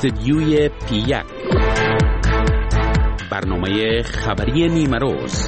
استدیوی پی1 برنامه خبری نیمه روز.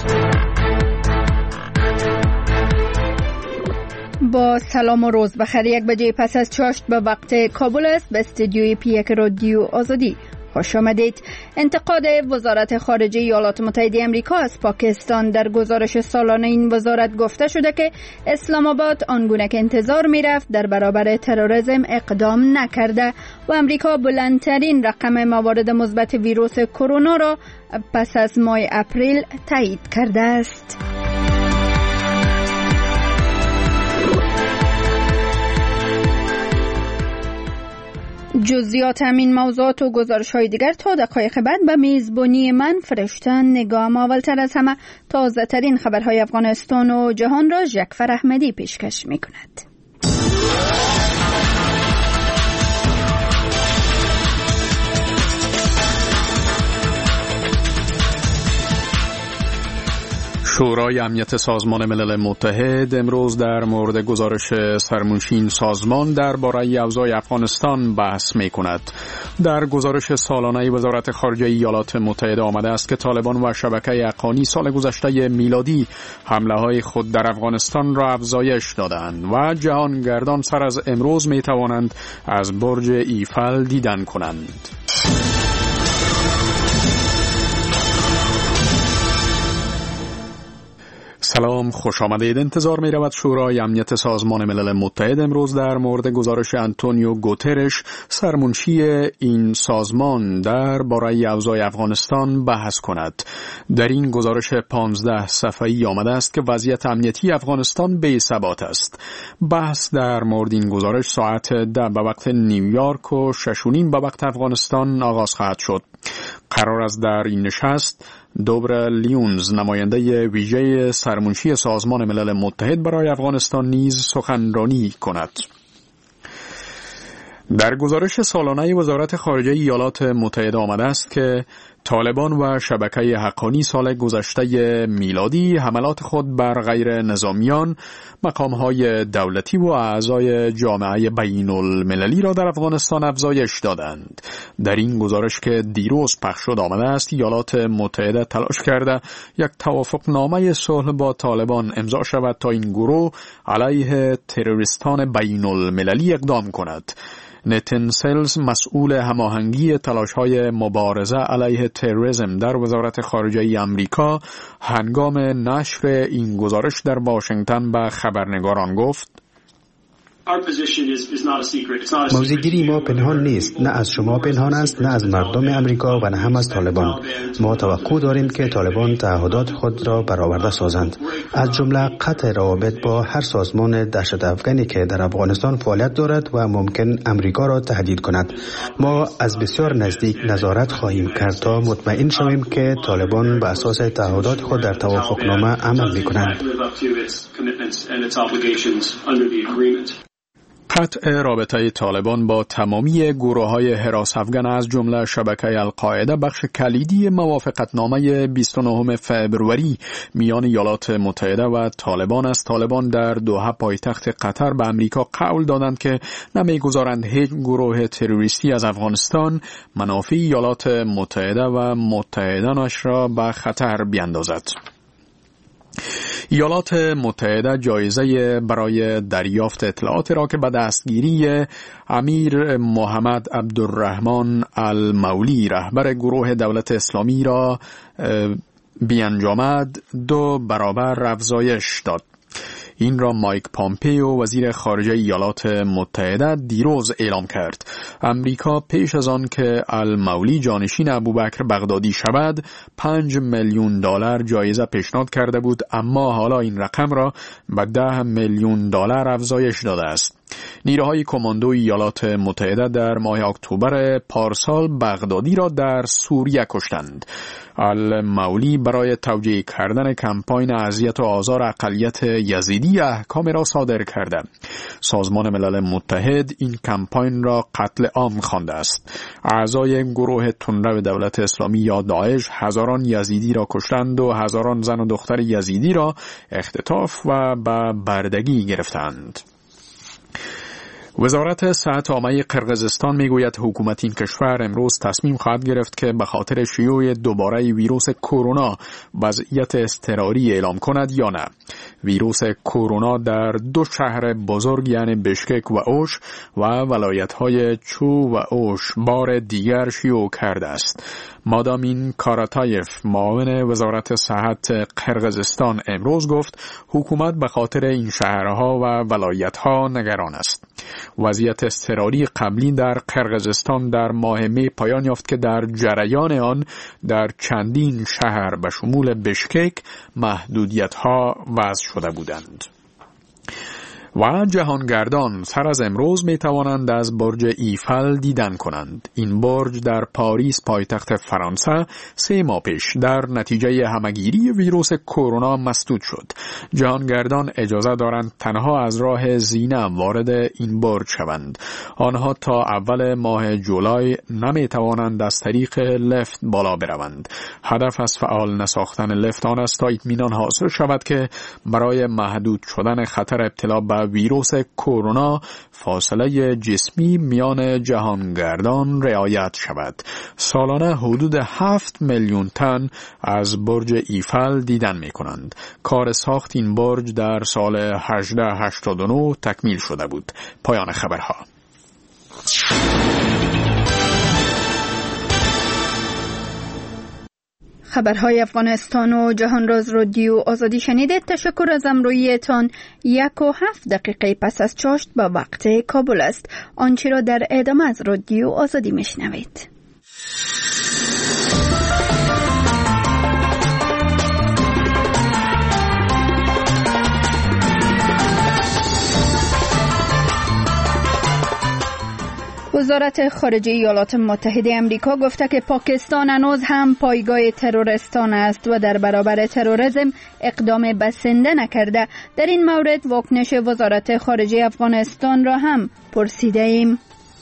با سلام و روز بخیر. 1 بجه پس از چاشت به وقت کابل است. به استدیوی پی1 رادیو آزادی خوش آمدید. انتقاد وزارت خارجه ایالات متحده آمریکا از پاکستان. در گزارش سالانه این وزارت گفته شده که اسلام آباد آنگونه که انتظار میرفت در برابر تروریسم اقدام نکرده و آمریکا بلندترین رقم موارد مثبت ویروس کرونا را پس از ماه اپریل تایید کرده است. جزئیات همین موضوعات و گزارش‌های دیگر تا دقایق بعد به میزبانی من فرشتن نگاه. اولتر از همه تازه ترین خبرهای افغانستان و جهان را ژکفر احمدی پیشکش می‌کند. شورای امنیت سازمان ملل متحد امروز در مورد گزارش سرمنشی سازمان درباره اوضاع افغانستان بحث می‌کند. در گزارش سالانه وزارت خارجه ایالات متحده آمده است که طالبان و شبکه حقانی سال گذشته میلادی حمله‌های خود در افغانستان را افزایش دادند و جهانگردان سر از امروز می‌توانند از برج ایفل دیدن کنند. سلام، خوش آمدید. انتظار می رود شورای امنیت سازمان ملل متحد امروز در مورد گزارش آنتونیو گوترش سرمنشی این سازمان درباره اوضاع افغانستان بحث کند. در این گزارش 15 صفحه‌ای آمده است که وضعیت امنیتی افغانستان بی‌ثبات است. بحث در مورد این گزارش ساعت 10 به وقت نیویورک و 6:30 به وقت افغانستان آغاز خواهد شد. قرار است در این نشست دوبر لیونز نماینده ویژه سرمنشی سازمان ملل متحد برای افغانستان نیز سخنرانی کند. در گزارش سالانه وزارت خارجه ایالات متحده آمده است که طالبان و شبکه حقانی سال گذشته میلادی حملات خود بر غیر نظامیان، مقام‌های دولتی و اعضای جامعه بین المللی را در افغانستان افزایش دادند. در این گزارش که دیروز پخش شد آمده است ایالات متحده تلاش کرده یک توافقنامه صلح با طالبان امضا شود تا این گروه علیه تروریستان بین المللی اقدام کند. نتن سلز مسئول هماهنگی تلاش‌های مبارزه علیه تروریسم در وزارت خارجه آمریکا هنگام نشر این گزارش در واشنگتن به خبرنگاران گفت: موضع‌گیری ما پنهان نیست، نه از شما پنهان است، نه از مردم امریکا و نه هم از طالبان. ما توقع داریم که طالبان تعهدات خود را برآورده سازند، از جمله قطع روابط با هر سازمان دهشت افغانی که در افغانستان فعالیت دارد و ممکن امریکا را تهدید کند. ما از بسیار نزدیک نظارت خواهیم کرد تا مطمئن شویم که طالبان به اساس تعهدات خود در توافقنامه عمل می‌کنند. قطع رابطه طالبان با تمامی گروه‌های حراس افغان از جمله شبکه القاعده بخش کلیدی موافقتنامه 29 فبروری میان ایالات متحده و طالبان است. طالبان در دوحه پایتخت قطر به امریکا قول دادند که نمیگذارند هیچ گروه تروریستی از افغانستان منافع ایالات متحده و متحدانش را به خطر بیندازد. ایالات متحده جایزه برای دریافت اطلاعات را که به دستگیری امیر محمد عبدالرحمن المولی رهبر گروه دولت اسلامی را بیانجامد 2 برابر افزایش داد. این را مایک پامپیو وزیر خارجه ایالات متحده دیروز اعلام کرد. امریکا پیش از آن که المولی جانشین ابوبکر بغدادی شود 5 میلیون دلار جایزه پیشنهاد کرده بود، اما حالا این رقم را به 10 میلیون دلار افزایش داده است. نیروهای کماندو ایالات متحده در ماه اکتبر پارسال بغدادی را در سوریه کشتند. المولی برای توجیه کردن کمپاین اذیت و آزار اقلیت یزیدی احکام را صادر کرده. سازمان ملل متحد این کمپاین را قتل عام خوانده است. اعضای گروه تندرو دولت اسلامی یا داعش هزاران یزیدی را کشتند و هزاران زن و دختر یزیدی را اختطاف و به بردگی گرفتند. وزارت صحت عامه قرقیزستان میگوید حکومت این کشور امروز تصمیم خواهد گرفت که به خاطر شیوع دوباره ویروس کرونا وضعیت اضطراری اعلام کند یا نه. ویروس کرونا در 2 شهر بزرگ یعنی بشکک و اوش و ولایت‌های چو و اوش بار دیگر شیوع کرده است. مادامین کاراتایف معاون وزارت صحت قرقیزستان امروز گفت حکومت به خاطر این شهرها و ولایت‌ها نگران است. وضعیت اضطراری قبلی در قرقیزستان در ماه می پایان یافت که در جریان آن در چندین شهر به شمول بشکک محدودیت‌ها وضع شده بودند. و جهانگردان سر از امروز می توانند از برج ایفل دیدن کنند. این برج در پاریس پایتخت فرانسه 3 ماه پیش در نتیجه همگیری ویروس کرونا مسدود شد. جهانگردان اجازه دارند تنها از راه زینه وارد این برج شوند. آنها تا اول ماه جولای نمی توانند از طریق لفت بالا بروند. هدف از فعال نساختن لفت آن است تا اطمینان حاصل شود که برای محدود شدن خطر ابتلا به ویروس کرونا فاصله جسمی میان جهانگردان رعایت شود. سالانه حدود 7 میلیون تن از برج ایفل دیدن می کنند. کار ساخت این برج در سال 1889 تکمیل شده بود. پایان خبرها. خبرهای افغانستان و جهان راز رادیو آزادی شنیدید. تشکر از همراهیتان. 1:07 پس از چاشت به وقت کابل است. آنچه را در ادامه از رادیو آزادی میشنوید. وزارت خارجه ایالات متحده آمریکا گفته که پاکستان هنوز هم پایگاه تروریستان است و در برابر تروریسم اقدام بسنده نکرده. در این مورد واکنش وزارت خارجه افغانستان را هم پرسیده ایم.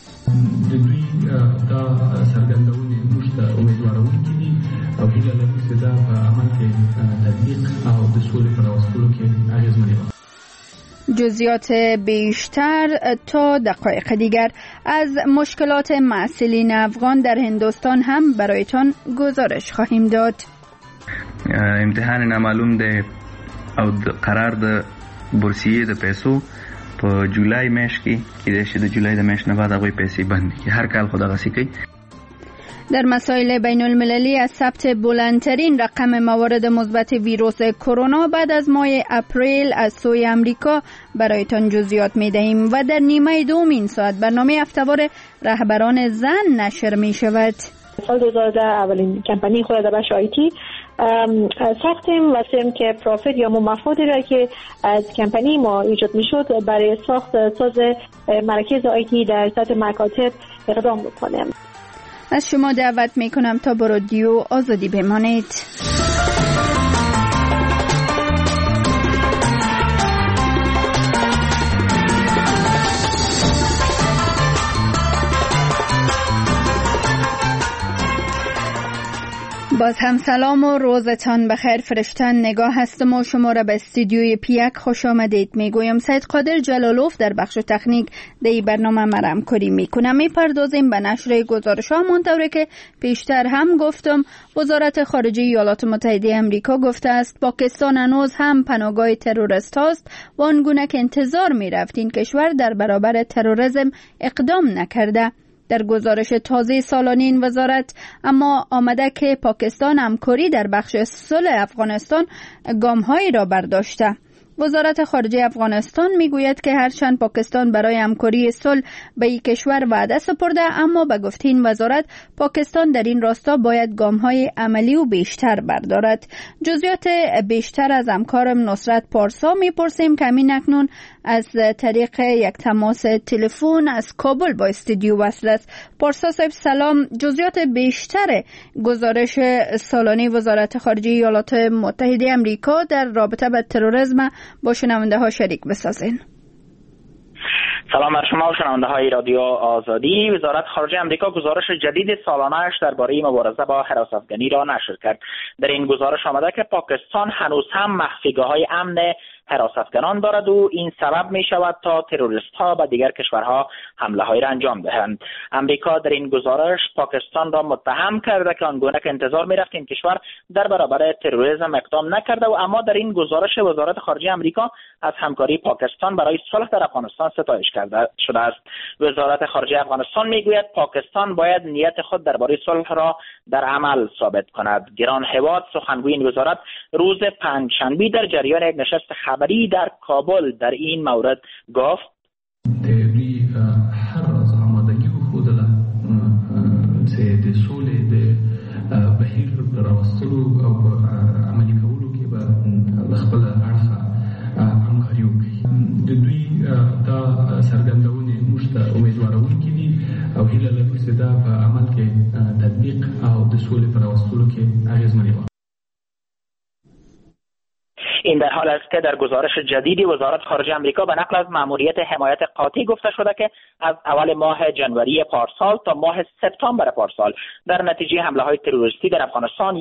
جزئیات بیشتر تا دقایق دیگر از مشکلات معسلین افغان در هندوستان هم برایتان گزارش خواهیم داد. امتحان نامعلوم ده او قرار ده بورسیه ده پیسو په جولای میاشت کې چې د جولای د میاشت نه بعد هغوی پیسې بند کی هر کال خو دغسې کوي. در مسائل بین المللی از ثبت بلندترین رقم موارد مثبت ویروس کرونا بعد از ماه اپریل از سوی امریکا برایتان جزئیات می‌دهیم و در نیمه دوم این ساعت برنامه هفته‌وار رهبران زن نشر می‌شود. سال 2010 اولین کمپانی خود در بخش آیتی ساختیم و که پروفیت یا مفادی را که از کمپانی ما ایجاد می‌شد برای ساخت ساز مراکز آیتی در سطح مکاتب اقدام بکنیم. از شما دعوت میکنم تا با رادیو آزادی بمانید. باز هم سلام و روزتان بخیر. فرشتن نگاه هستم و شما را به استودیوی پیک خوش آمدید میگویم. سید قادر جلالوف در بخش تکنیک دی برنامه مرم کاری میکنم. میپردازیم به نشر گزارش ها منطوره که پیشتر هم گفتم. وزارت خارجه ایالات متحده آمریکا گفته است پاکستان هنوز هم پناهگاه تروریست است و آنگونه که انتظار میرفت این کشور در برابر تروریسم اقدام نکرده. در گزارش تازه سالانه این وزارت اما آمده که پاکستان همکاری در بخش صلح افغانستان گام‌هایی را برداشته. وزارت خارجه افغانستان میگوید که هرچند پاکستان برای همکاری صلح به این کشور وعده سپرده اما به گفته این وزارت پاکستان در این راستا باید گام‌های عملی و بیشتر بردارد. جزئیات بیشتر از همکارم نصرت پارسا میپرسیم که همین اکنون از طریق یک تماس تلفن از کابل با استودیو وصل است. پارسا صاحب سلام. جزئیات بیشتر گزارش سالانه وزارت خارجه ایالات متحده آمریکا در رابطه با تروریسم با شنونده ها شریک بسازین. سلام بر شما و شنونده های رادیو آزادی. وزارت خارجه آمریکا گزارش جدید سالانه‌اش درباره مبارزه با هراس افغانی را نشر کرد. در این گزارش آمده که پاکستان هنوز هم مخفیگاه‌های امن حراستگران دارد و این سبب می شود تا تروریست ها به دیگر کشورها حمله های را انجام دهند. امریکا در این گزارش پاکستان را متهم کرده که آنگونه که انتظار می رفت این کشور در برابر تروریسم اقدام نکرده و اما در این گزارش وزارت خارجه امریکا از همکاری پاکستان برای صلح در افغانستان ستایش کرده شده است. وزارت خارجه افغانستان میگوید پاکستان باید نیت خود درباره صلح را در عمل ثابت کند. گران هواد سخنگوی این وزارت روز پنجشنبه در جریان یک نشست خبری در کابل در این مورد گفت بهیر راوستلو او عملی کولو کې به خپل اړخه همکاري وکړي. د دوی دا څرګندونې موږ ته امیدوارونکي دي او هیله لرو چې دا په عمل کې تطبیق او د سولې په راوستلو کې اغېزمنې وي. این در حال است که در گزارش جدیدی وزارت خارجه آمریکا به نقل از مأموریت حمایت قاطع گفته شده که از اول ماه جنوری پارسال تا ماه سپتامبر پارسال در نتیجه حمله های تروریستی در افغانستان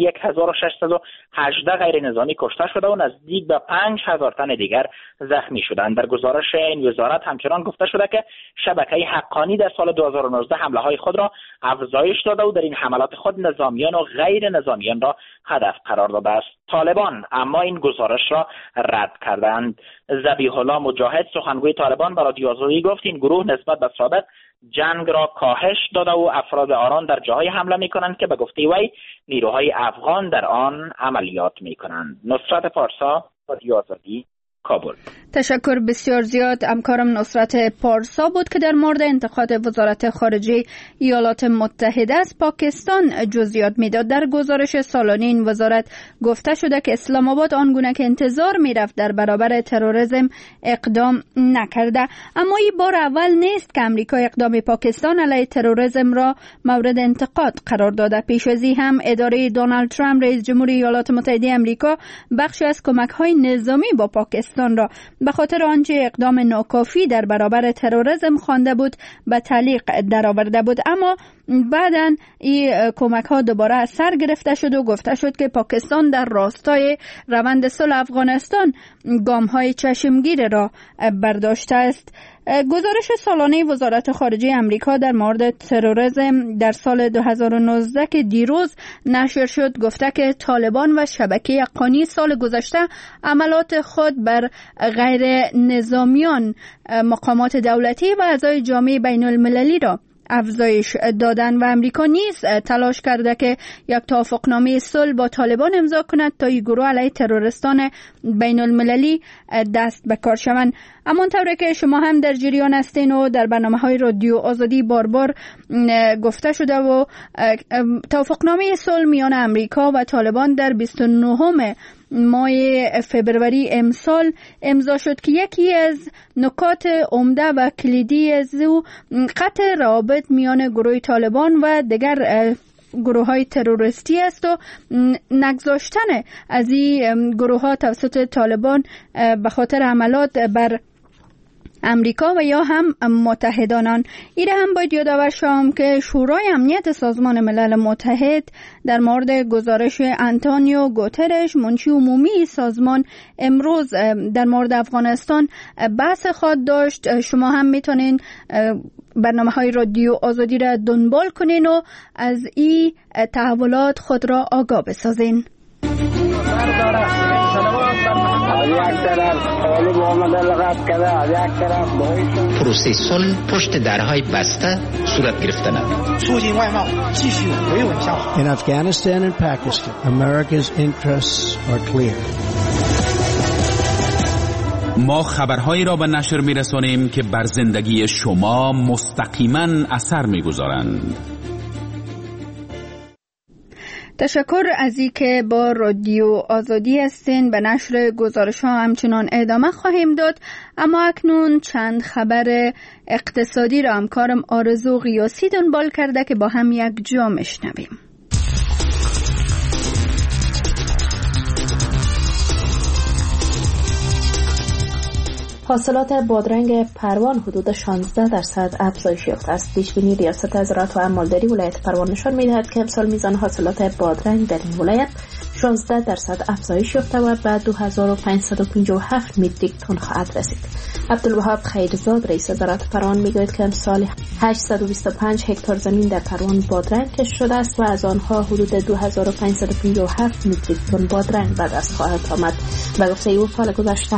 1618 غیر نظامی کشته شده و نزدیک به 5000 تن دیگر زخمی شدند. در گزارش این وزارت همچنان گفته شده که شبکه حقانی در سال 2019 حمله های خود را افزایش داده و در این حملات خود نظامیان و غیر نظامیان را هدف قرار داده است. طالبان اما این گزارش را رد کردند. ذبیح الله مجاهد سخنگوی طالبان به رادیو آزادی گفت این گروه نسبت به سابق جنگ را کاهش داده و افراد آنان در جاهای حمله می‌کنند که به گفته وی نیروهای افغان در آن عملیات می‌کنند. نصرت پارسا، رادیو آزادی، کابل. تشکر بسیار زیاد. همکارم نصرت پارسا بود که در مورد انتقاد وزارت خارجه ایالات متحده از پاکستان جزئیات میداد. در گزارش سالانه این وزارت گفته شده که اسلام آباد آنگونه که انتظار میرفت در برابر تروریسم اقدام نکرده. اما این بار اول نیست که امریکا اقدام پاکستان علیه تروریسم را مورد انتقاد قرار داده. پیش از این هم اداره دونالد ترامپ رئیس جمهوری ایالات متحده آمریکا بخشی از کمک‌های نظامی با پاکستان را به خاطر آنچه اقدام ناکافی در برابر تروریسم خوانده بود به تعلیق درآورده بود. اما بعداً این کمک ها دوباره سر گرفته شد و گفته شد که پاکستان در راستای روند صلح افغانستان گام های چشمگیر را برداشته است. گزارش سالانه وزارت خارجه امریکا در مورد تروریسم در سال 2019 که دیروز نشر شد گفته که طالبان و شبکه حقانی سال گذشته عملات خود بر غیر نظامیان، مقامات دولتی و اعضای جامعه بین المللی را افزایش دادن و امریکا نیز تلاش کرده که یک توافقنامه صلح با طالبان امضا کند تا این گروه علیه تروریستان بین المللی دست به کار شوند. همانطور که شما هم در جریان هستین و در برنامه‌های رادیو آزادی بار بار گفته شده و توافقنامه صلح میان امریکا و طالبان در 29 ماه فبروری امسال امضا شد که یکی از نکات عمده و کلیدی از او قطع روابط میان گروه طالبان و دیگر گروه های تروریستی است و نگذاشتن از این گروه ها توسط طالبان به خاطر حملات بر امریکا و یا هم متحدانان. ایره هم باید یادآور شوم که شورای امنیت سازمان ملل متحد در مورد گزارش انتونیو گوترش منشی عمومی سازمان امروز در مورد افغانستان بحث خود داشت. شما هم میتونین برنامه‌های رادیو آزادی را دنبال کنین و از این تحولات خود را آگاه بسازین. پروسه صلح پشت درهای بسته صورت گرفتن. In Afghanistan and Pakistan, America's interests are clear. ما خبرهایی را به نشر می‌رسانیم که بر زندگی شما مستقیما اثر می‌گذارند. تشکر از اینکه با رادیو آزادی هستین. به نشر گزارش ها همچنان ادامه خواهیم داد، اما اکنون چند خبر اقتصادی را همکارم آرزو قیاسی دنبال کرده که با هم یک جا میشنویم. حاصلات بادرنگ پروان حدود 16% افزایش یافته است. پیشبینی ریاست زراعت و امالداری ولایت پروان نشان می‌دهد که امسال میزان حاصلات بادرنگ در این ولایت 16% افزایش یافته و به 2557 متریک تن خواهد رسید. عبدالوهاب خیرزاد رئیس وزارت پروان میگوید که امسال 825 هکتار زمین در پروان بادرنگ کشت شده است و از آنها حدود 2557 متریک تن بادرنگ به دست خواهد آمد. به گفته او سال گذشته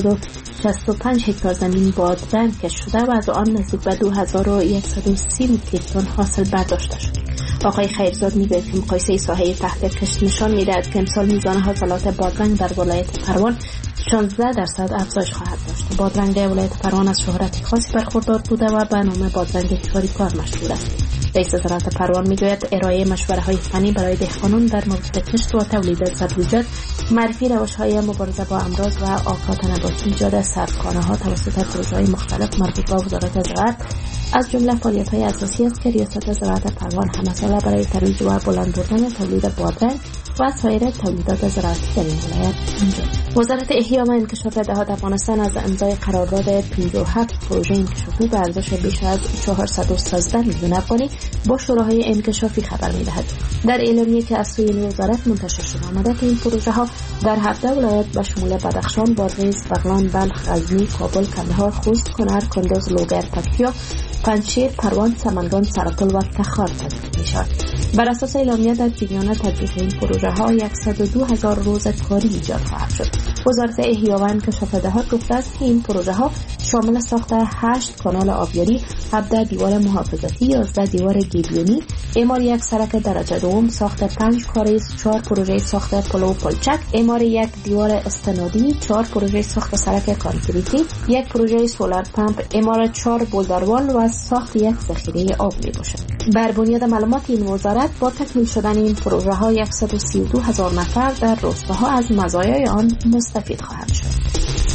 765 هکتار زمین بادرنگ کشت شده و از آن نزدیک به 2130 متریک تن حاصل برداشته شد. آقای خیرزاد میگوید که مقایسه ساحه تحت کشت نشان میدهد که امسال میزان حاصلات بادرنگ در ولایت پروان 16% افزایش خواهد داشت. بادرنگ ولایت پروان از شهرت خاصی برخوردار بوده و به نام بادرنگ کار مشهور است. رئیس وزارت پروان میگوید ارائه مشوره‌های فنی برای دهقانان در مورد کشت و تولید سبزیجات، معرفی روش‌های مبارزه با امراض و آفات نباتی، ایجاد سردخانه‌ها توسط پروژه‌های مختلف مربوط به وزارت زراعت از جمله فعالیت‌های اساسی است که ریاست زراعت پروان همساله برای ترویج و بلند بردن تولید بادرنگ و سایر تولیدات زراعتی در این ولایت انجام. وزارت احیا و انکشاف دهات افغانستان از امضای قرارداد 57 پروژه انکشافی به ارزش بیش از 413 میلیون افغانی با شوراهای انکشافی خبر می‌دهد. در اعلامیه‌ای که از سوی وزارت منتشر شده آمده این پروژه ها در 17 ولایت به شمول بدخشان، بادغیس، بغلان، بلخ، غزنی، کابل، کندهار، خوست، کنر، کندوز، لوگر، پکتیا، پنجشیر، پروان، سمنگان، سرپل و تخار تطبیق می‌شود. بر اساس اعلامیه در جریان تطبیق این پروژه ها 102,000 روز کاری ایجاد خواهد شد. وزارت احیا و انکشاف دهات گفته است که این پروژه ها شامل ساخت 8 کانال آبیاری، 17 دیوار محافظتی، 11 دیوار گیبیونی، اعمار یک سرک درجه دوم، ساخت 5 کاریز، 4 پروژه ساخت پل و پلچک، اعمار یک دیوار استنادی، 4 پروژه ساخت سرک کانکریتی، 1 پروژه سولار پمپ، اعمار 4 بولدروال و ساخت یک ذخیره آب می باشد. بر بنیاد معلومات این وزارت با تکمیل شدن این پروژه ها 132,000 نفر در روستاها از مزایای آن مستفید خواهد شد.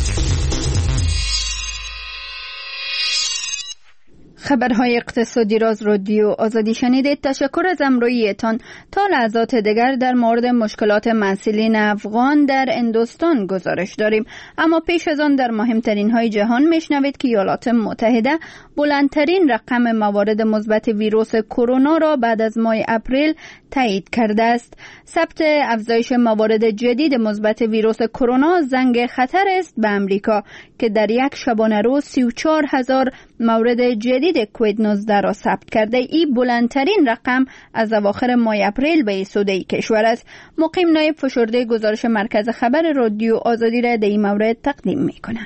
خبرهای اقتصادی را از رادیو آزادی شنیدید. تشکر از همراهیتان. تا لحظات دیگر در مورد مشکلات مسئولین افغان در هندوستان گزارش داریم، اما پیش از آن در مهمترین های جهان میشنوید که ایالات متحده بلندترین رقم موارد مثبت ویروس کرونا را بعد از ماه اپریل تایید کرده است. ثبت افزایش موارد جدید مثبت ویروس کرونا زنگ خطر است به امریکا که در یک شبانه روز 34,000 مورد جدید کووید 19 را ثبت کرده. این بلندترین رقم از اواخر ماه اپریل به سوده کشور است. مقیم نایب فشرده گزارش مرکز خبر رادیو آزادی را در این مورد تقدیم می‌کند.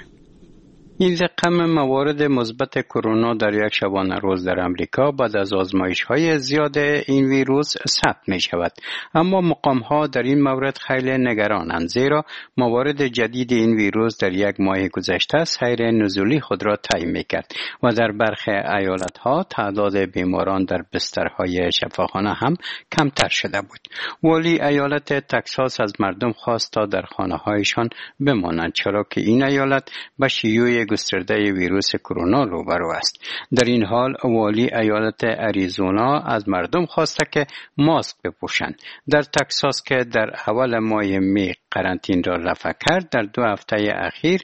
این رقم موارد مثبت کرونا در یک شبانه روز در امریکا بعد از آزمایش‌های زیاد این ویروس ثبت می‌شود، اما مقام‌ها در این مورد خیلی نگرانند، زیرا موارد جدید این ویروس در یک ماه گذشته سیر نزولی خود را طی می‌کرد و در برخی ایالت‌ها تعداد بیماران در بسترهای شفاخانه هم کمتر شده بود. والی ایالت تگزاس از مردم خواست تا در خانه‌هایشان بمانند، چرا که این ایالت به شیوع گسترده ویروس کرونا روبرو است. در این حال والی ایالت اریزونا از مردم خواسته که ماسک بپوشند. در تگزاس که در اول ماه می قرنطینه را رفع کرد، در 2 هفته اخیر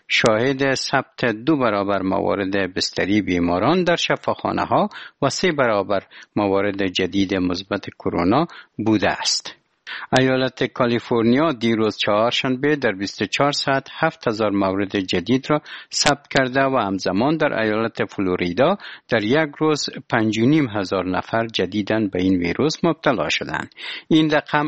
شاهد ثبت 2 برابر موارد بستری بیماران در شفاخانه ها و 3 برابر موارد جدید مثبت کرونا بوده است. ایالت کالیفرنیا دیروز چهارشنبه در 24 ساعت 7,000 مورد جدید را ثبت کرده و همزمان در ایالت فلوریدا در یک روز 5,500 نفر جدیداً به این ویروس مبتلا شدند. این رقم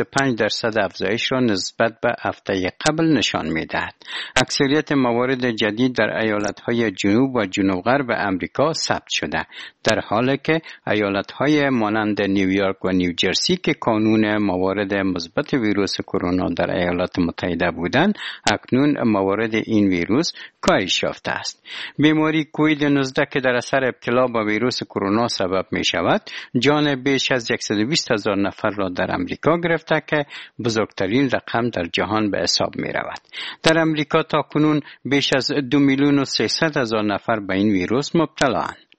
25% افزایش را نسبت به هفته قبل نشان می‌دهد. اکثریت موارد جدید در ایالت‌های جنوب و جنوب غرب امریکا ثبت شده، در حالی که ایالت‌های مانند نیویورک و نیوجرسی که کانون موارد مثبت ویروس کرونا در ایالات متحده بودند، اکنون موارد این ویروس کاهش یافته است. بیماری کووید 19 که در اثر ابتلا با ویروس کرونا سبب می شود، جان بیش از 120,000 نفر را در امریکا گرفته که بزرگترین رقم در جهان به حساب می رود. در امریکا تا کنون بیش از 2,300,000 نفر به این ویروس مبتلا اند.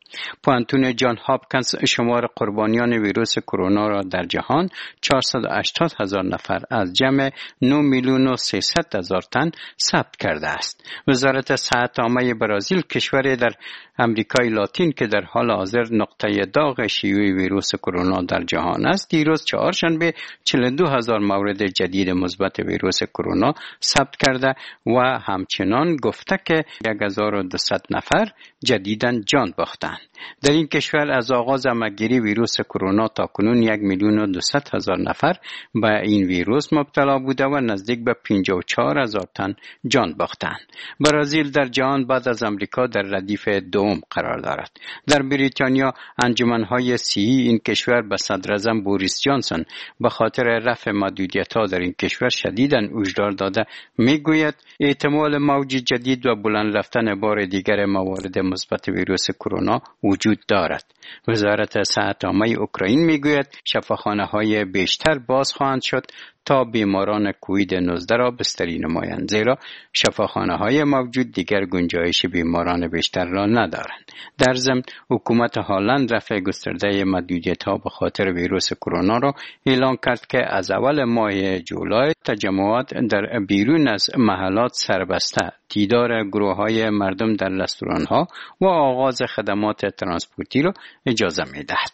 پوانتون جان هاپکینز شمار قربانیان ویروس کرونا را در جهان 480,000 نفر از جمع 9,300,000 تن ثبت کرده است. وزارت صحت عامه برزیل، کشوری در امریکای لاتین که در حال حاضر نقطه داغ شیوع ویروس کرونا در جهان است، دیروز چهارشنبه 42,000 مورد جدید مثبت ویروس کرونا ثبت کرده و همچنان گفته که 1,200 نفر جدیداً جان باختند. در این کشور از آغاز همه‌گیری ویروس کرونا تا کنون 1,200,000 نفر به این ویروس مبتلا بوده و نزدیک به 54,000 تن جان باختند. برزیل در جهان بعد از امریکا در ردیف دوم قرار دارد. در بریتانیا انجمن‌های صحی این کشور به صدراعظم بوریس جانسون به خاطر رفع محدودیت‌ها در این کشور شدیداً هشدار داده میگوید احتمال موج جدید و بلند رفتن بار دیگر موارد مثبت ویروس کرونا وجود دارد. وزارت صحت عامه اوکراین میگوید شفاخانه‌های بیشتر باز خواهند شد تا بیماران کووید 19 را بستری نمایند، زیرا شفاخانه‌های موجود دیگر گنجایش بیماران بیشتر را ندارند. در ضمن حکومت هلند رفع گسترده محدودیت‌ها به خاطر ویروس کرونا را اعلام کرد که از اول ماه جولای تجمعات در بیرون از محلات سربسته، دیدار گروه‌های مردم در رستوران‌ها و آغاز خدمات ترانسپورتی را اجازه می‌دهد.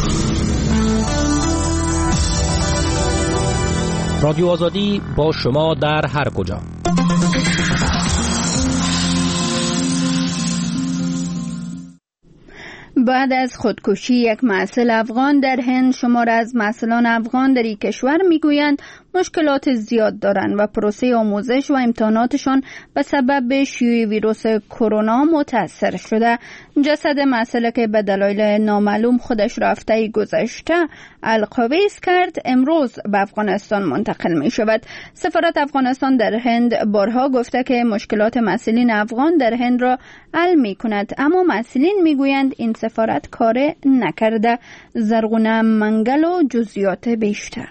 رادیو آزادی با شما در هر کجا. بعد از خودکشی یک محصل افغان در هند، شمار از محصلان افغان در این کشور میگویند مشکلات زیاد دارند و پروسه آموزش و امتحاناتشان به سبب شیوع ویروس کرونا متاثر شده. جسد محصل که به دلایل نامعلوم خودش را هفته گذشته القابیس کرد، امروز به افغانستان منتقل می شود. سفارت افغانستان در هند بارها گفته که مشکلات محصلین افغان در هند را حل می کند، اما محصلین می گویند این سفارت کار نکرده. زرغونه منگل و جزئیات بیشتر.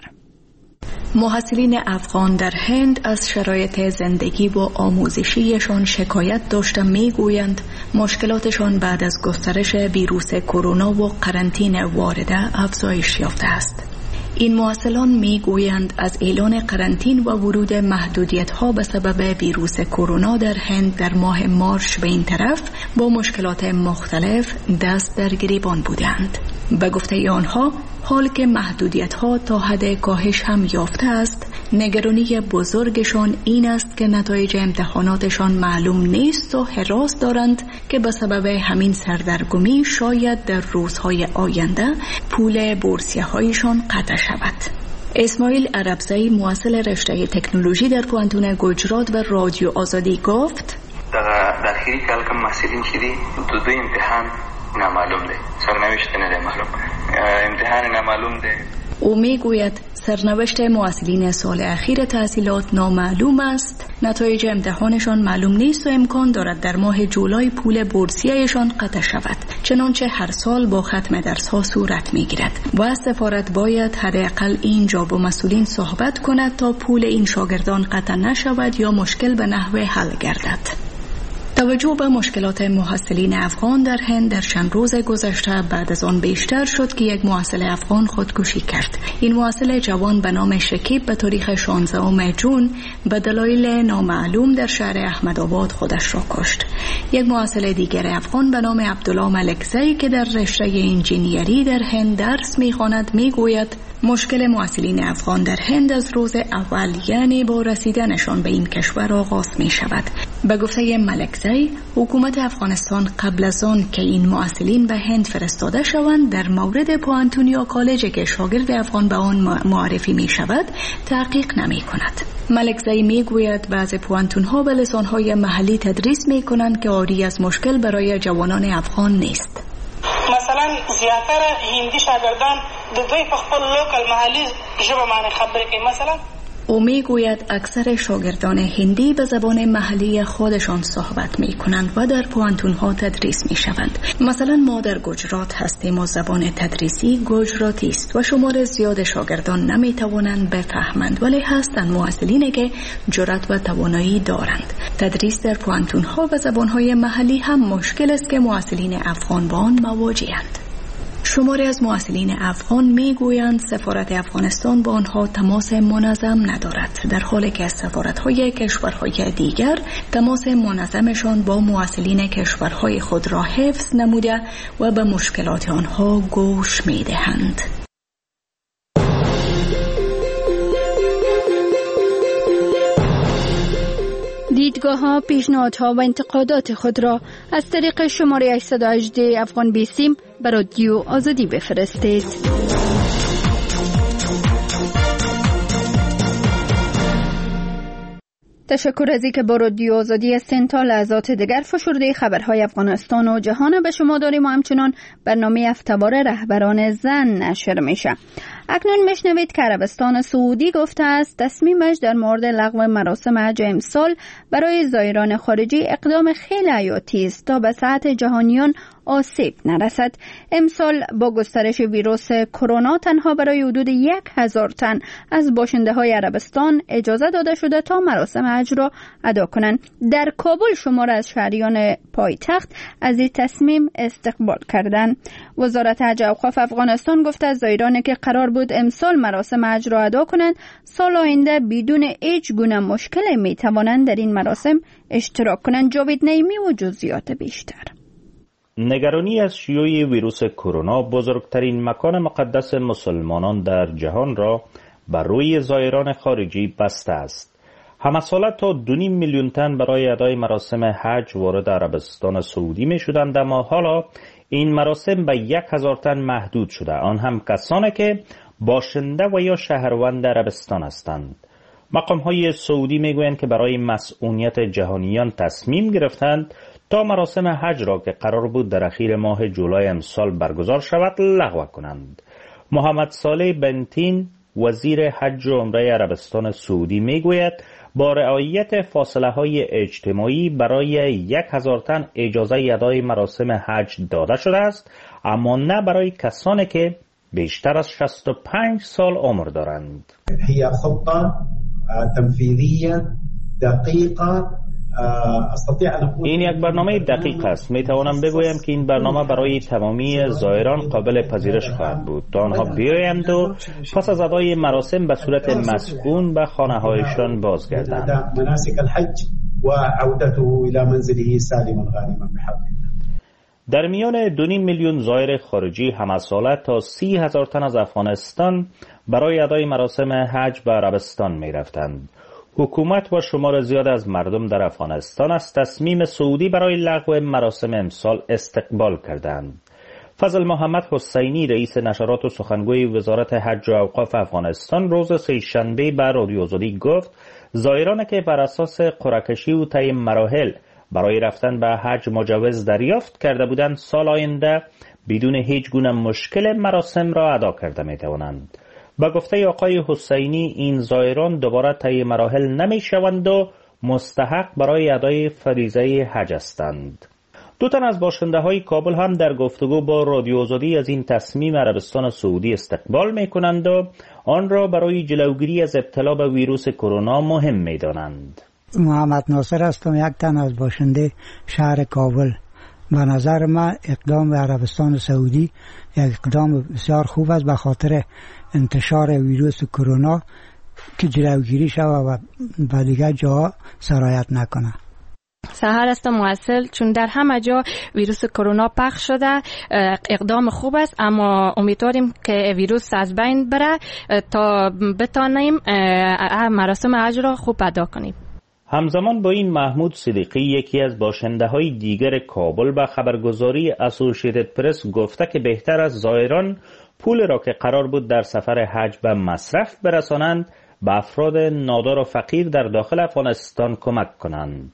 محصلین افغان در هند از شرایط زندگی و آموزشیشان شکایت داشته میگویند مشکلاتشان بعد از گسترش ویروس کرونا و قرنطینه وارده افزایش یافته است. این محصلان میگویند از اعلان قرنطین و ورود محدودیت‌ها به سبب ویروس کرونا در هند در ماه مارچ به این طرف با مشکلات مختلف دست در گریبان بودند. به گفته آنها، حال که محدودیت‌ها تا حد کاهش هم یافته است، نگرانی بزرگشان این است که نتایج امتحاناتشان معلوم نیست و هراس دارند که به سبب همین سردرگمی شاید در روزهای آینده پول بورسیه‌هایشان قطع شود. اسماعیل عربزی، محصل رشته تکنولوژی در پوانتون گجرات و رادیو آزادی گفت: در آخری کال که محصلین شدی دو امتحان نامعلوم ده، سرنوشت نده معلوم، امتحان نامعلوم ده. او میگوید سرنوشت محصلین سال اخیر تحصیلات نامعلوم است، نتایج امتحانشان معلوم نیست و امکان دارد در ماه جولای پول بورسیه‌شان قطع شود، چنانچه هر سال با ختم درس‌ها صورت می‌گیرد و سفارت باید حداقل اینجا با مسئولین صحبت کند تا پول این شاگردان قطع نشود یا مشکل به نحو حل گردد. توجه به مشکلات محصلین افغان در هند در چند روز گذشته بعد از آن بیشتر شد که یک محصل افغان خودکشی کرد. این محصل جوان به نام شکیب به تاریخ 16 جون به دلایل نامعلوم در شهر احمدآباد خودش را کشت. یک محصل دیگر افغان به نام عبدالله ملکزی که در رشته انجینیری در هند درس می‌خواند میگوید مشکل محصلین افغان در هند از روز اول، یعنی با رسیدنشان به این کشور آغاز می شود. به گفته ملکزی، حکومت افغانستان قبل از آن که این محصلین به هند فرستاده شوند در مورد پوانتونیا کالج که شاگرد افغان به آن معرفی می شود تحقیق نمی کند. ملکزی می گوید بعض پوانتونها به لسانهای محلی تدریس می کنند که آری از مشکل برای جوانان افغان نیست. مثلا زیاتره هندی شاگردان د دوی په خپل لوکل محلي ژبه باندې خبرې کوي. مثلا او میگوید اکثر شاگردان هندی به زبان محلی خودشان صحبت می کنند و در پوانتون ها تدریس می شوند. مثلا ما در گجرات هستیم و زبان تدریسی گجراتی است و شمار زیاد شاگردان نمی توانند بفهمند، ولی هستند مواصلینی که جرأت و توانایی دارند. تدریس در پوانتون ها و زبان های محلی هم مشکل است که مواصلین افغان با آن مواجهند. شماری از مواصلین افغان میگویند سفارت افغانستان با آنها تماس منظم ندارد، در حالی که سفارت‌های کشورهای دیگر تماس منظمشان با مواصلین کشورهای خود را حفظ نموده و به مشکلات آنها گوش میدهند. دیدگاه‌ها، پیشنهادها و انتقادات خود را از طریق شماره 818 افغان بیسیم به رادیو آزادی بفرستید. تشکر از اینکه با رادیو آزادی هستین. تا لحظات دیگر فشرده خبرهای افغانستان و جهان به شما داریم و همچنان برنامه افتوار رهبران زن نشر میشه. اکنون میشنوید که عربستان سعودی گفته است تصمیمش در مورد لغو مراسم حج امسال برای زائران خارجی اقدام خیلی حیاتی است تا به صحت جهانیان آسیب نرسد. امسال با گسترش ویروس کرونا تنها برای حدود 1000 تن از باشنده های عربستان اجازه داده شده تا مراسم حج را ادا کنند. در کابل شمار از شهریان پایتخت از این تصمیم استقبال کردند. وزارت حج و اوقاف افغانستان گفته از زائرانی که قرار بود امسال مراسم حج را ادا کنند سال آینده بدون هیچ گونه مشکلی می توانند در این مراسم اشتراک کنند. جاوید نعیمی و جزئیات بیشتر. نگرانی از شیوع ویروس کرونا بزرگترین مکان مقدس مسلمانان در جهان را بر روی زائران خارجی بسته است. همساله تا 2.5 میلیون تن برای ادای مراسم حج وارد عربستان سعودی می شدند، اما حالا این مراسم به 1000 تن محدود شده، آن هم کسانی که باشنده و یا شهروند عربستان هستند. مقام‌های سعودی میگویند که برای مسئولیت جهانیان تصمیم گرفتند تا مراسم حج را که قرار بود در اخیر ماه جولای امسال برگزار شود لغو کنند. محمد صالح بن تین وزیر حج و عمره عربستان سعودی میگوید با رعایت فاصله های اجتماعی برای 1000 تن اجازه ادای مراسم حج داده شده است، اما نه برای کسانی که بیشتر از 65 سال عمر دارند. هي خطه تنفیذیه دقیقه. این یک برنامه دقیق است. می توانم بگویم که این برنامه برای تمامی زائران قابل پذیرش خواهد بود تا آنها بیایند و پس از ادای مراسم به صورت مسکون به خانه هایشان بازگردند. مناسک الحج و عودته الى منزله سالما غانما بحول. در میان 2.5 میلیون زائر خارجی همساله تا 30,000 تن از افغانستان برای ادای مراسم حج به عربستان می رفتند. حکومت و شمار زیاد از مردم در افغانستان از تصمیم سعودی برای لغو مراسم امسال استقبال کردند. فضل محمد حسینی رئیس نشرات و سخنگوی وزارت حج و اوقاف افغانستان روز سه‌شنبه به رادیو آزادی گفت زائرانی که بر اساس قرعه‌کشی و طی مراحل برای رفتن به حج مجوز دریافت کرده بودند سال آینده بدون هیچ گونه مشکل مراسم را ادا کرده می توانند. با گفته آقای حسینی این زائران دوباره طی مراحل نمی شوند و مستحق برای ادای فریضه حج هستند. 2 تن از باشنده های کابل هم در گفتگو با رادیو آزادی از این تصمیم عربستان سعودی استقبال می کنند و آن را برای جلوگیری از ابتلا به ویروس کرونا مهم می دانند. محمد ناصر هستم، 1 تن از باشنده شهر کابل. به نظر من اقدام عربستان سعودی یک اقدام بسیار خوب است به خاطر انتشار ویروس کرونا که جلوگیری شود و به دیگر جاها سرایت نکنه. سحر هستم مواصل، چون در همه جا ویروس کرونا پخش شده اقدام خوب است، اما امیدواریم که ویروس از بین بره تا بتانیم مراسم حج را خوب ادا کنیم. همزمان با این محمود صدیقی یکی از باشنده های دیگر کابل به خبرگزاری اسوسییتد پرس گفته که بهتر از زائران پول را که قرار بود در سفر حج به مصرف برسانند به افراد نادار و فقیر در داخل افغانستان کمک کنند.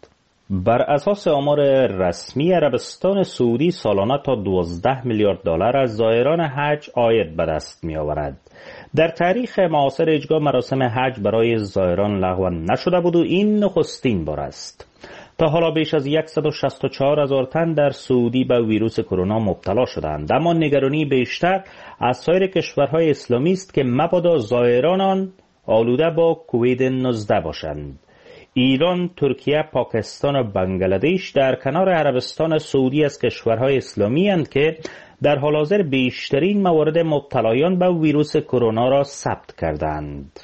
بر اساس آمار رسمی عربستان سعودی سالانه تا 12 میلیارد دلار از زائران حج عاید به دست می آورد. در تاریخ معاصر اجرای مراسم حج برای زائران لغو نشده بود و این نخستین بار است. تا حالا بیش از 164,000 تن در سعودی به ویروس کرونا مبتلا شدند، اما نگرانی بیشتر از سایر کشورهای اسلامی است که مبادا زائران آن آلوده با کووید 19 باشند. ایران، ترکیه، پاکستان و بنگلادش در کنار عربستان سعودی از کشورهای اسلامی اند که در حال حاضر بیشترین موارد مبتلایان به ویروس کرونا را ثبت کردند.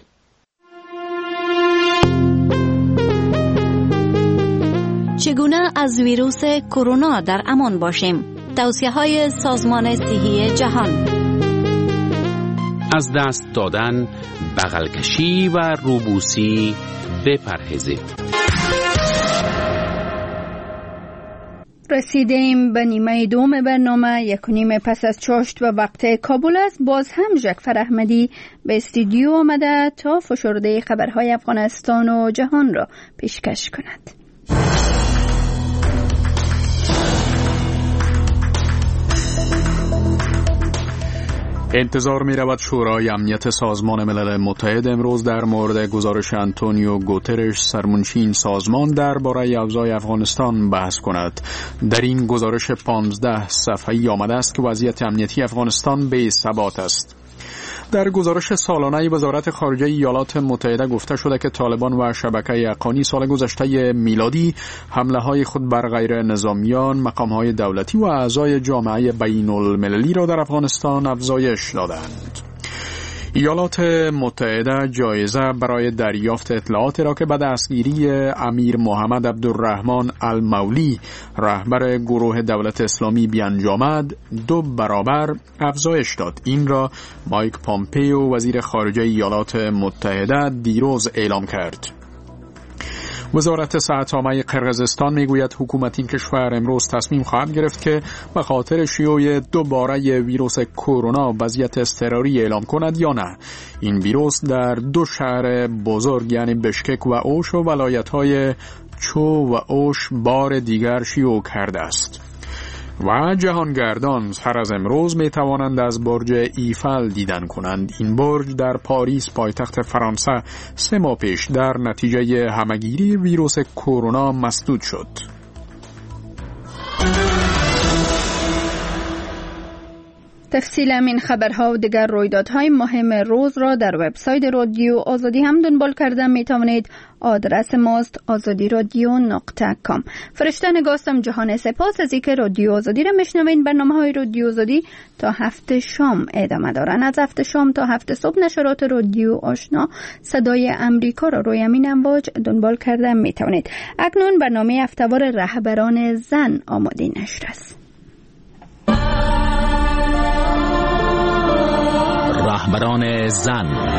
چگونه از ویروس کرونا در امان باشیم؟ توصیه‌های سازمان صحی جهان. از دست دادن، بغل کشی و روبوسی بپرهیزید. رسیدیم به نیمه دوم برنامه. 1:30 پس از چاشت و وقت کابل است. باز هم جعفر احمدی به استودیو آمده تا فشرده خبرهای افغانستان و جهان را پیشکش کند. انتظار می رود شورای امنیت سازمان ملل متحد امروز در مورد گزارش آنتونیو گوترش سرمنشی این سازمان درباره اوضاع افغانستان بحث کند. در این گزارش 15 صفحه‌ای آمده است که وضعیت امنیتی افغانستان بی ثبات است. در گزارش سالانه وزارت خارجه ایالات متحده گفته شده که طالبان و شبکه حقانی سال گذشته میلادی حمله‌های خود بر غیر نظامیان، مقام‌های دولتی و اعضای جامعه بین‌المللی را در افغانستان افزایش دادند. ایالات متحده جایزه برای دریافت اطلاعات را که به دستگیری امیر محمد عبدالرحمن المولی رهبر گروه دولت اسلامی بیانجامد 2 برابر افزایش داد. این را مایک پامپیو وزیر خارجه ایالات متحده دیروز اعلام کرد. وزارت صحت‌عامه قرقیزستان میگوید حکومت این کشور امروز تصمیم خواهد گرفت که به خاطر شیوع دوباره ویروس کرونا وضعیت اضطراری اعلام کند یا نه. این ویروس در 2 شهر بزرگ یعنی بشکک و اوش و ولایت‌های چو و اوش بار دیگر شیوع کرده است. و جهانگردان هر از امروز می توانند از برج ایفل دیدن کنند. این برج در پاریس پایتخت فرانسه 3 ماه پیش در نتیجه همهگیری ویروس کرونا مسدود شد. تفصیل این خبرها و دیگر رویدادهای مهم روز را در وبسایت رادیو آزادی هم دنبال کردن می توانید. آدرس ماست azadiradio.com. فرشته نگاستم جهان سپاس از اینکه رادیو آزادی را میشنوین. برنامه‌های رادیو آزادی تا 7 شام ادامه دارن. از 7 شام تا 7 صبح نشرات رادیو آشنا صدای امریکا را روی همین امواج دنبال کردن می توانید. اکنون برنامه هفته‌وار رهبران زن آماده نشر است. رهبران زن.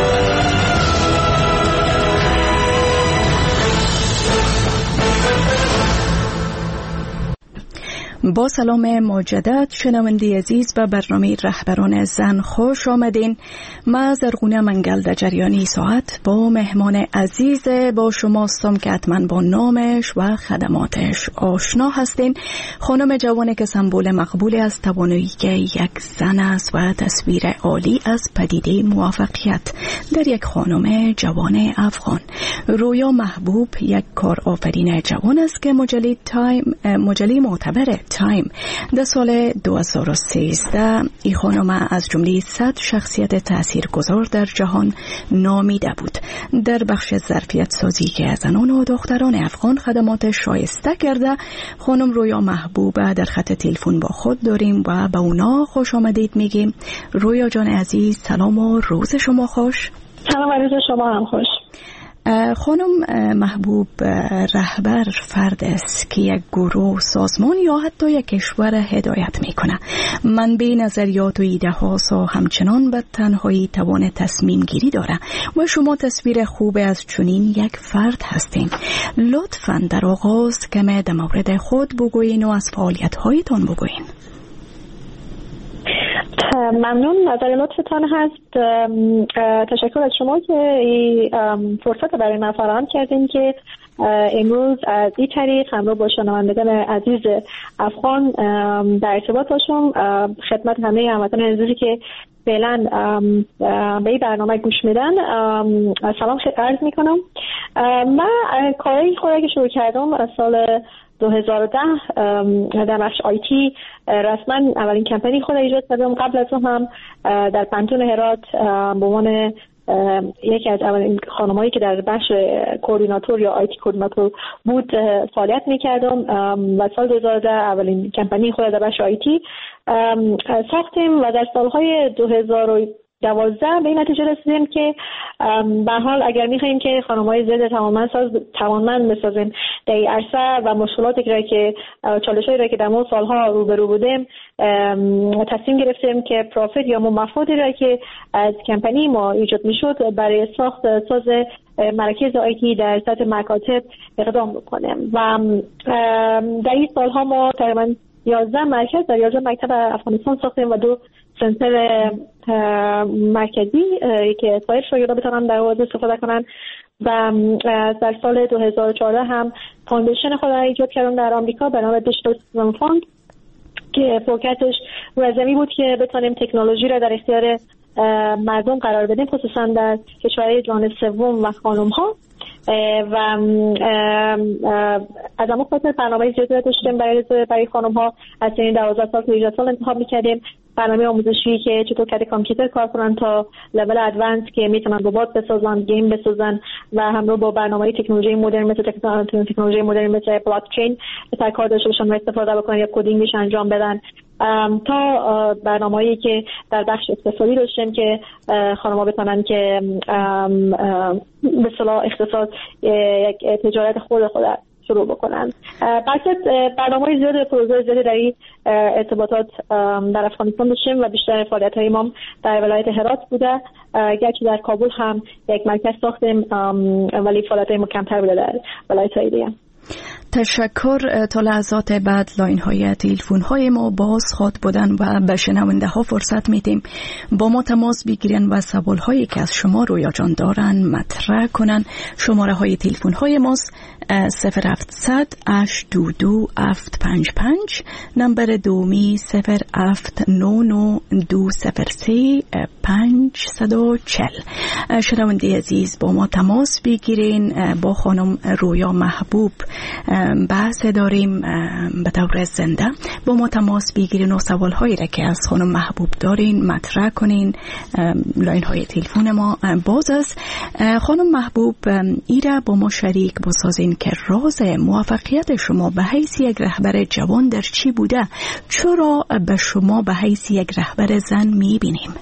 با سلام مجدد شنونده عزیز به برنامه رهبران زن خوش آمدین. ما زرغونه منگل در جریانی ساعت با مهمان عزیز با شما هستم که حتما با نامش و خدماتش آشنا هستین. خانم جوانی که سمبل مقبول از توانایی که یک زن است و تصویر عالی از پدیده موفقیت در یک خانم جوان افغان. رویا محبوب یک کارآفرین جوان است که مجله معتبر تایم در سال 2013 این خانم از جمله 100 شخصیت تاثیرگذار در جهان نامیده بود. در بخش ظرفیت سازی که زنان و دختران افغان خدمات شایسته کرده. خانم رویا محبوب در خط تلفن با خود داریم و به اونا خوش آمدید میگیم. رویا جان عزیز سلام و روز شما خوش. سلام و روز شما هم خوش. خانم محبوب رهبر فرد است که یک گروه، سازمان یا حتی یک کشور هدایت میکنه. منبع نظریات و ایده ها همچنان به تنهایی توان تصمیم گیری داره و شما تصویر خوب از چنین یک فرد هستین. لطفاً در آغاز کمی در مورد خود بگوین و از فعالیت هایتان بگوین. ممنون در لطفتان هست. تشکر از شما که این فرصت برای من فراهم کردین که امروز از این طریق همراه با شنوندگان عزیز افغان در ارتباط باشم. خدمت همه هموطنان عزیزی که فعلا به این برنامه گوش میدن سلام عرض میکنم. من کاری خودم که شروع کردم از سال 2010 در بخش آیتی رسما اولین کمپانی خود ایجاد کردم. قبل از اون هم در پنتون هرات به عنوان یکی از اولین خانمایی که در بخش کوردیناتور یا آیتی کوردیناتور بود فعالیت میکردم و سال 2010 اولین کمپانی خود در بخش آیتی ساختیم و در سالهای 2012 به این نتیجه رسیدیم که به حال اگر می‌خوایم که خانم‌های زیاد توانمند بسازیم در این عرصه و مشکلاتی که چالش‌هایی را که در مون سالها روبرو بودیم، تصمیم گرفتیم که پروفیت یا مفادی را که از کمپانی ما ایجاد می‌شد برای ساخت ساز مراکز آیتی در سطح مکاتب اقدام بکنیم و در این سالها ما تقریباً 11 مرکز در 11 مکتب افغانستان ساختیم و 2 سنتر مرکزی که سایر شاگردان بتونن در واقع استفاده کنن و در سال 2014 هم فاندیشن خود را ایجاد کردم در آمریکا به نام دیجیتال سیستم فاند که فوکسش روی زمین بود که بتونیم تکنولوژی را در اختیار مردم قرار بدیم، خصوصا در کشورهای جهان سوم و خانم‌ها. و از همون خاطر برنامه زیادی داشتیم برای خانم‌ها از سن 12 سال تا 18 سال انتخاب می‌کردیم. برنامه آموزشی که چطور کد کامپیوتر کار کنن تا لول ادوانس که میتونن ربات بسازن، گیم بسازن و همراه با برنامه‌های تکنولوژی مدرن مثل تکنولوژی مدرن مثل بلاک چین تا کار داشته باشن و استفاده بکنن یا کدینگش انجام بدن، تا برنامه‌ای که در بخش اقتصادی داشتیم که خانم‌ها بتونن که به اصطلاح اقتصاد یک تجارت خود شروع بکنن. برنامه‌های زیاد پروژه زیادی در این ارتباطات در افغانستان داشتیم و بیشتر فعالیت‌های ما در ولایت هرات بوده، گرچه در کابل هم یک مرکز ساختیم ولی فعالیت‌های ما کمتر بوده در ولایت‌های دیگه. تشکر. تا لحظات بعد لاین های تلفن های ما باز خواهد بودن و به شنونده ها فرصت میدیم با ما تماس بگیرن و سوال هایی که از شما رویا جان دارن مطرح کنن. شماره های تلفن های ماست 0700 822 755، نمبر دومی 0799 203 540. شنونده عزیز با ما تماس بگیرین. با خانم رویا محبوب بحث داریم به طور زنده. با ما تماس بگیرین و سوال هایی را که از خانم محبوب دارین مطرح کنین. لاین های تلفن ما باز است. خانم محبوب ایره با ما شریک بسازین که راز موفقیت شما به حیث یک رهبر جوان در چی بوده؟ چرا به شما به حیث یک رهبر زن میبینیم؟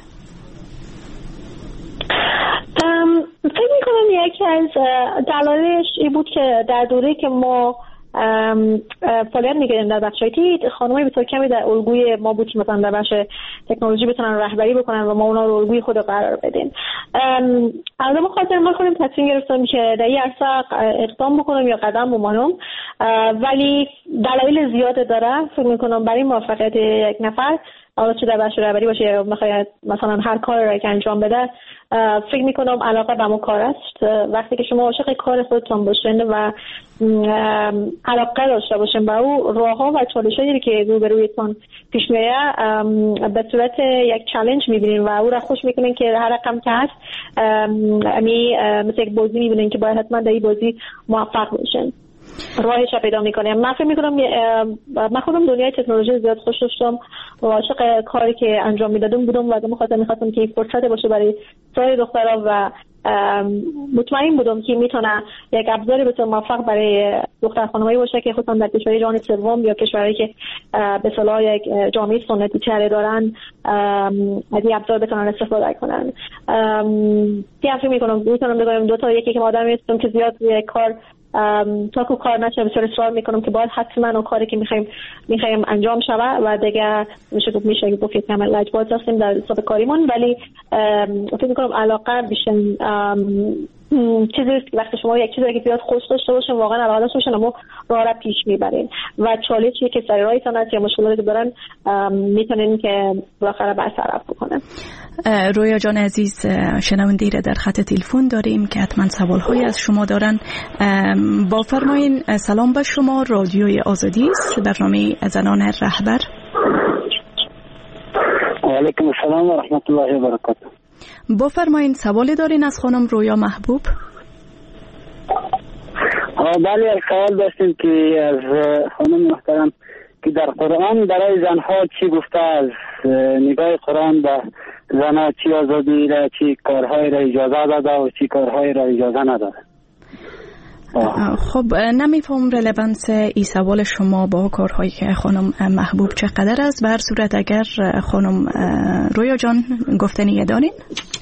فکر میکنم یکی از دلایلش این بود که در دوره‌ای که ما فعالیت می‌کردیم در بخش آیتی، خانم‌های بسیار کمی در الگوی ما بود که مثلا در بخش تکنولوژی بتونن رهبری بکنن و ما اونا رو الگوی خود قرار بدیم. از اون خاطر ما خودم تصمیم گرفتم که در این عرصه اقدام بکنم یا قدم بمانم، ولی دلایل زیاد داره. فکر می‌کنم برای موفقیت یک نفر، حالا چه در بخش رهبری باشه یا مثلا هر کاری را که انجام بده، فکر میکنم علاقه به اون کار است. وقتی که شما عاشق کار خودتون باشین و علاقه داشته باشین به او، راهها و چالشایی که روبرویتون پیش میاد به صورت یک چالش میبینین و او را خوش میکنین که هر رقم که هست مثل یک بازی میبینین که باید حتما در این بازی موفق باشین. راهش را پیدا میکنیم. من فکر میکنم من خودم دنیای تکنولوژی زیاد خوش داشتم و عاشق کاری که انجام میدادم بودم و از اون میخواستم که فرصت باشه برای سایر دخترها و مطمئن بودم که میتونه یک ابزاری بسیار موفق برای دختر خانمایی باشه که خصوصا در کشورهای جهان سوم یا کشورهایی که به اصطلاح یک جامعه سنتی تر دارن از این ابزار بتونن استفاده کنن. فکر میکنم میتونم بگم دو تا، یکی که آدمی هستم که زیاد کار تا که کار نشه بسیار اصرار میکنم که باید حتما اون کاری که میخوایم انجام شود و دیگه میشه گفت که کامل لجباز هستیم در حساب کاریمون، ولی فکر میکنم علاقه بیشتر چیزی است که وقتی شما یک چیزی که زیاد خوش داشته باشین واقعا علاقه داشته باشین اما راه را پیش میبرین و چالشی که سر راهتون هست یا مشکلاتی که دارن میتونین که بالاخره برطرف بکنن. رویا جان عزیز، شنوندی را در خط تلفن داریم که حتما سوال‌هایی از شما دارن. با فرمایین. سلام به شما، رادیوی آزادی است، برنامه زنان رهبر. و علیکم السلام و رحمت الله و برکاته. با فرمایین، سوالی دارین از خانم رویا محبوب؟ بله، سوال داشتیم که از خانم محترم که در قرآن برای زنها چی گفته، از نگاه قرآن به زنها چی آزادی را، چی کارهای را اجازه داده و چی کارهای را اجازه نداده. خب نمیفهم رلوانس این سوال شما با کارهایی که خانم محبوب چقدر است. به هر صورت اگر خانم رویا جان گفتنی دارین؟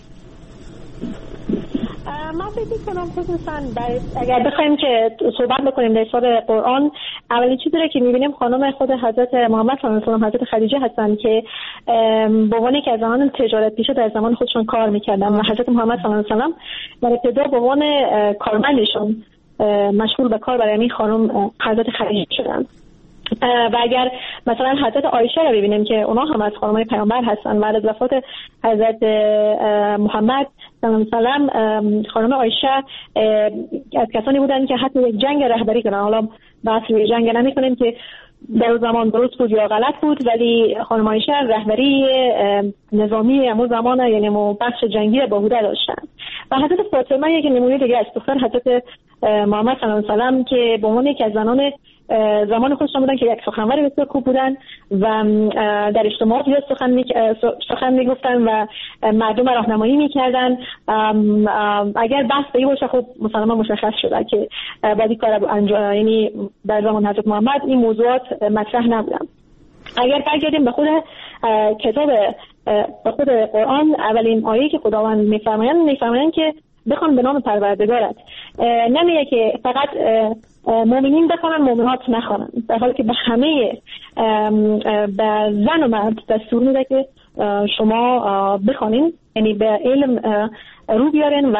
من فکر کنم خصوصا اگر بخوایم که صحبت بکنیم در حساب قرآن، اولین چیزی رو که میبینیم خانم خود حضرت محمد صلی الله علیه و آله حضرت خدیجه هستن که به عنوان یک از زنان تجارت پیشه در زمان خودشون کار میکردن و حضرت محمد صلی الله علیه و آله در ابتدا به عنوان کارمندشون مشغول به کار برای این خانم حضرت خدیجه شدن. و اگر مثلا حضرت عایشه رو ببینیم که اونا هم از خانم‌های پیامبر هستن و از وفات حضرت محمد صلی الله علیه و آله خانم عایشه از کسانی بودن که حتی یک جنگ رهبری کردن. حالا بحث روی جنگ نمی‌کنیم که در زمان درست بود یا غلط بود، ولی خانم عایشه رهبری نظامی همون زمان یعنی بخش جنگی با عهده داشتن. و حضرت فاطمه یک نمونه دیگه از دختر حضرت محمد صلی الله علیه و آله که به عنوان یک از زنان زمان خودشون بودن که یک سخنور بسیار خوب بودن و در اجتماعات زیاد سخن میگفتن و مردم راهنمایی میکردن. اگر بحث به این باشه خب مسلما مشخص شده که بعد این کار یعنی در زمان حضرت محمد این موضوعات مطرح نبودن. اگر برگردیم به خود کتاب به خود قرآن، اولین آیه که خداوند میفرمایند که بخوان به نام پروردگارت، نمیگه که فقط مؤمنین بخوانن مؤمنات نخوانن، در حالی که به همه به زن و مرد دستور میده که شما بخوانین، یعنی به علم رو بیارین و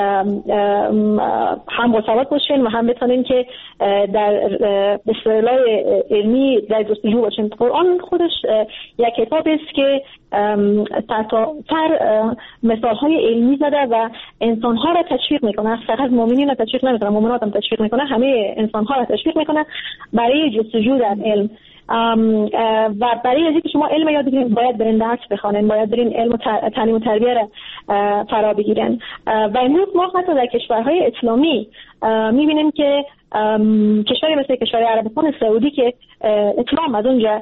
هم باسواد باشین و هم بتونین که در اصطلاح علمی در جستجو باشین. قرآن خودش یک کتاب است که تر مثالهای علمی زده و انسانها را تشویق میکنه، فقط مؤمنین را تشویق نمیکنه، مؤمنات هم تشویق میکنه، همه انسانها را تشویق میکنه برای جستجو در علم. و برای از اینکه شما علم یاد بگیرید باید برین درس بخوانید، باید برین علم و تعلیم و تربیه را فرا بگیرن. و امروز ما حتی در کشورهای اسلامی میبینیم که کشوری مثل کشور عربستان سعودی که اسلام از اونجا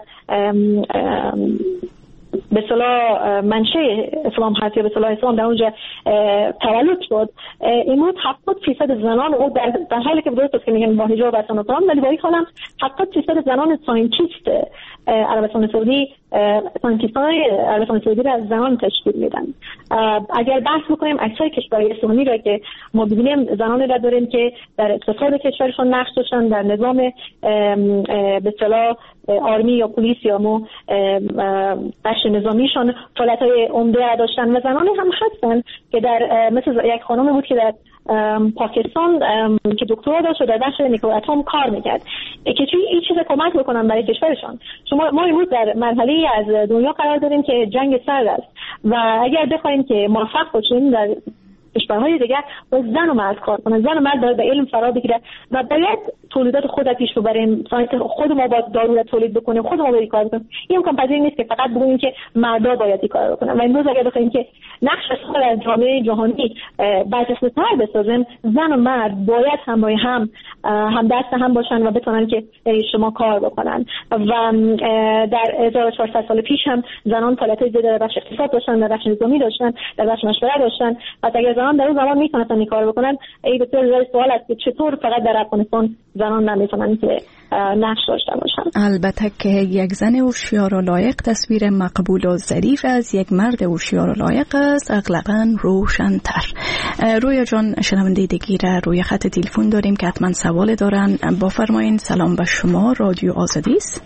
به اصطلاح منشأ اسلام هست یا به اصطلاح اسلام در اونجا تولد شد، امروز 70% زنان او در حالی که درست است که میگن با حجاب و سنتان، ولی با این حال هم 70% زنان ساینتیست عربستان سعودی عربستان سعودی را از زنان تشکیل میدن. اگر بحث بکنیم اکثر کشورهای اسلامی را که ما ببینیم زنان را داریم که در اقتصاد کشورشون نقش داشتن، در نظام به اصطلاح آرمی یا پلیس یا بخش نظامیشون فعالیت‌های عمده داشتن و زنانی هم هستن که در مثل یک خانم بود که در پاکستان که دکترا داشت و در بخش نیکواتوم کار میکرد که چی این چیز کمک بکنن برای کشورشان. ما امروز در مرحله از دنیا قرار داریم که جنگ سرد است و اگر بخوایم که موفق باشیم در کشورهای دیگر با زن و مرد کار کنن، زن و مرد باید به علم فرا بگیره و باید تولیدات خود پیش ببریم، خود ما باید دارو را تولید بکنیم، خود ما باید کار بکنیم. این امکان پذیر نیست که فقط بگوییم که مردا باید این کار بکنن. و امروز اگر بخوایم که نقش خود در جامعه جهانی برجسته‌تر بسازیم، زن و مرد باید هم دست هم باشن و بتونن که شما کار بکنن. و در 1400 سال پیش هم زنان فعالیت‌های زیاد در بخش اقتصاد داشتن، در بخش نظامی داشتن، در بخش مشورت داشتن. و اگر زنان در اون زمان میتونن این کار بکنن، این بسیار سوال است که چطور فقط در افغانستان زنان نمیتونن که نقش داشته باشن. البته که یک زن هوشیار و لایق تصویر مقبول و ظریف از یک مرد هوشیار و لایق است اغلباً روشن‌تر. رویا جان شنونده دیگه را روی خط تلفن داریم که حتما سوال دارن. با فرمایین. سلام به شما، رادیو آزادی است.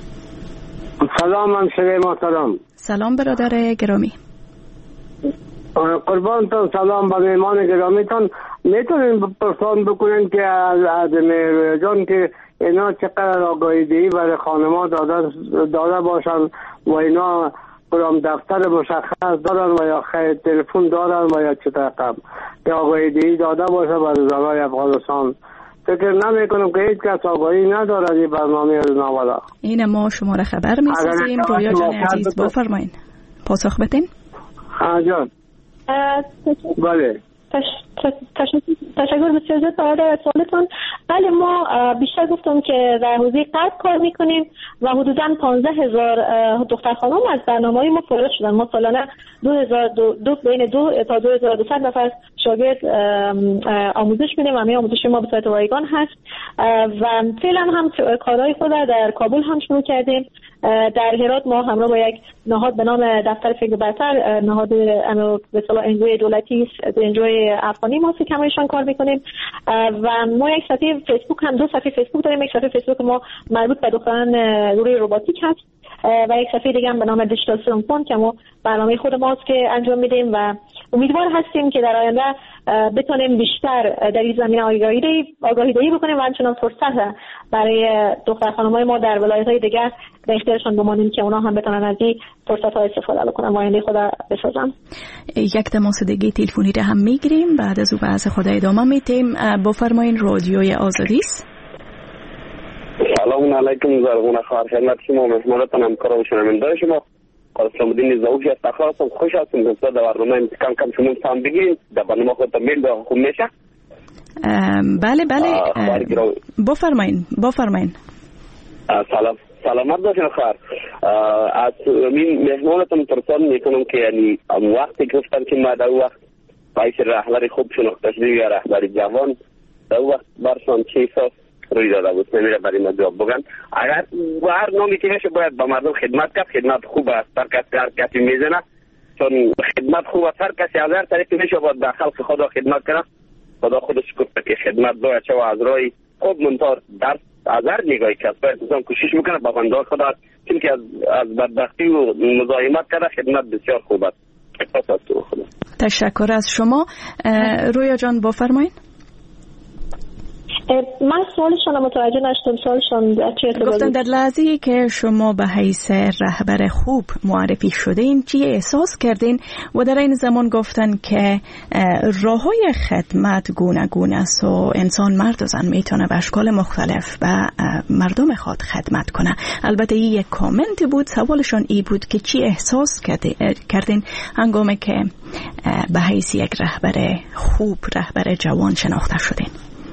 سلام همشهری محترم. سلام برادر گرامی. قربانتون سلام به مهمان گرامیتون. میتونین پرسان بکنین که از جان که اینا چقدر آگاهی دهی برای خانما داده باشن و اینا کدام دفتر مشخص دارن و یا خیلی تلفن دارن و یا چه رقم که آگاهی دهی داده باشه برای زنای افغانستان. فکر نمیکنم که هیچ کس آگاهی ندارد این برنامه از نوالا. این ما شما را خبر می‌سازیم. رویا جان عزیز بفرمایید پاسخ بدین. جان بله تشکر بسیار زیاد برای سوالتون. بله ما بیشتر گفتم که در حوزه غرب کار میکنیم و حدوداً 15,000 دختر خانم از برنامه‌های ما فارغ شدن. ما سالانه 2002 بین 2 تا 2200 نفر شاگرد آموزش میدیم و همین آموزش ما به صورت رایگان هست و فعلا هم کارهای خود در کابل هم شروع کردیم. در هرات ما همراه با یک نهاد به نام دفتر فکر برتر، نهاد به اصطلاح انجوی دولتی انجوی افغانی ما که همایشان کار میکنیم و ما یک صفحه فیسبوک هم 2 صفحه فیسبوک داریم. یک صفحه فیسبوک ما مربوط به دختران روی رباتیک هست و یک صفحه دیگه هم به نام دیجیتال سرمفون که ما برنامه خود ماست که انجام میدیم و امیدوار هستیم که در آینده بتونیم بیشتر در این زمینه آگاهی دهی بکنیم و همچنان فرصت برای دختر خانم‌های ما در ولایت‌های دیگر به اختیارشان بمانیم که اونا هم بتونن از این فرصت‌ها استفاده بکنن و آینده خود بسازن. یک تماس دیگه تلفنی را هم میگیریم، بعد از او بحث خود ادامه میدیم. بفرمایید رادیوی آزادی است. سلام علیکم زرغون خواهر، خدمت شما مهمانتان همکاران و شنوندگان شما. اسلام الدین زاویه است. خواستم خوش هستم که در برنامه کم شما هم بگین در برنامه خودتان میل به خوب میشه. بله بفرمایید. سلامت باشین خواهر. از این مهمانتان پرسان میکنم که یعنی وقتی گفتن که ما در وقت باعث رهبر خوب شناخته شدیم یا رهبر جوان در وقت برشان چه احساس روی داده بود؟ نمیره برای ما جواب بگن. اگر هر نامی که میشه باید با مردم خدمت کرد. خدمت خوب است، هر کسی میزنه چون خدمت خوب است. هر کسی از هر طریقی میشه باید به خلق خدا خدمت کنه. خدا خودش گفته که خدمت باید چه از رای خود منتار در از هر نگاهی کس باید انسان کوشش میکنه با بنده خدا، چون که از بدبختی و مزاحمت کرده خدمت بسیار خوب است. تشکر از شما. رویا جان بفرمایید. من سوالشان متوجه نشدم. سوالشان چیه؟ گفتن در لحظه‌ای که شما به حیث رهبر خوب معرفی شدین چی احساس کردین و در این زمان گفتن که راه‌های خدمت گوناگون است و انسان مرد و زن میتونه به اشکال مختلف به مردم خود خدمت کنه. البته این یک کامنت بود. سوالشان ای بود که چی احساس کردین هنگامی که به حیث یک رهبر خوب، رهبر جوان شناخته شدین؟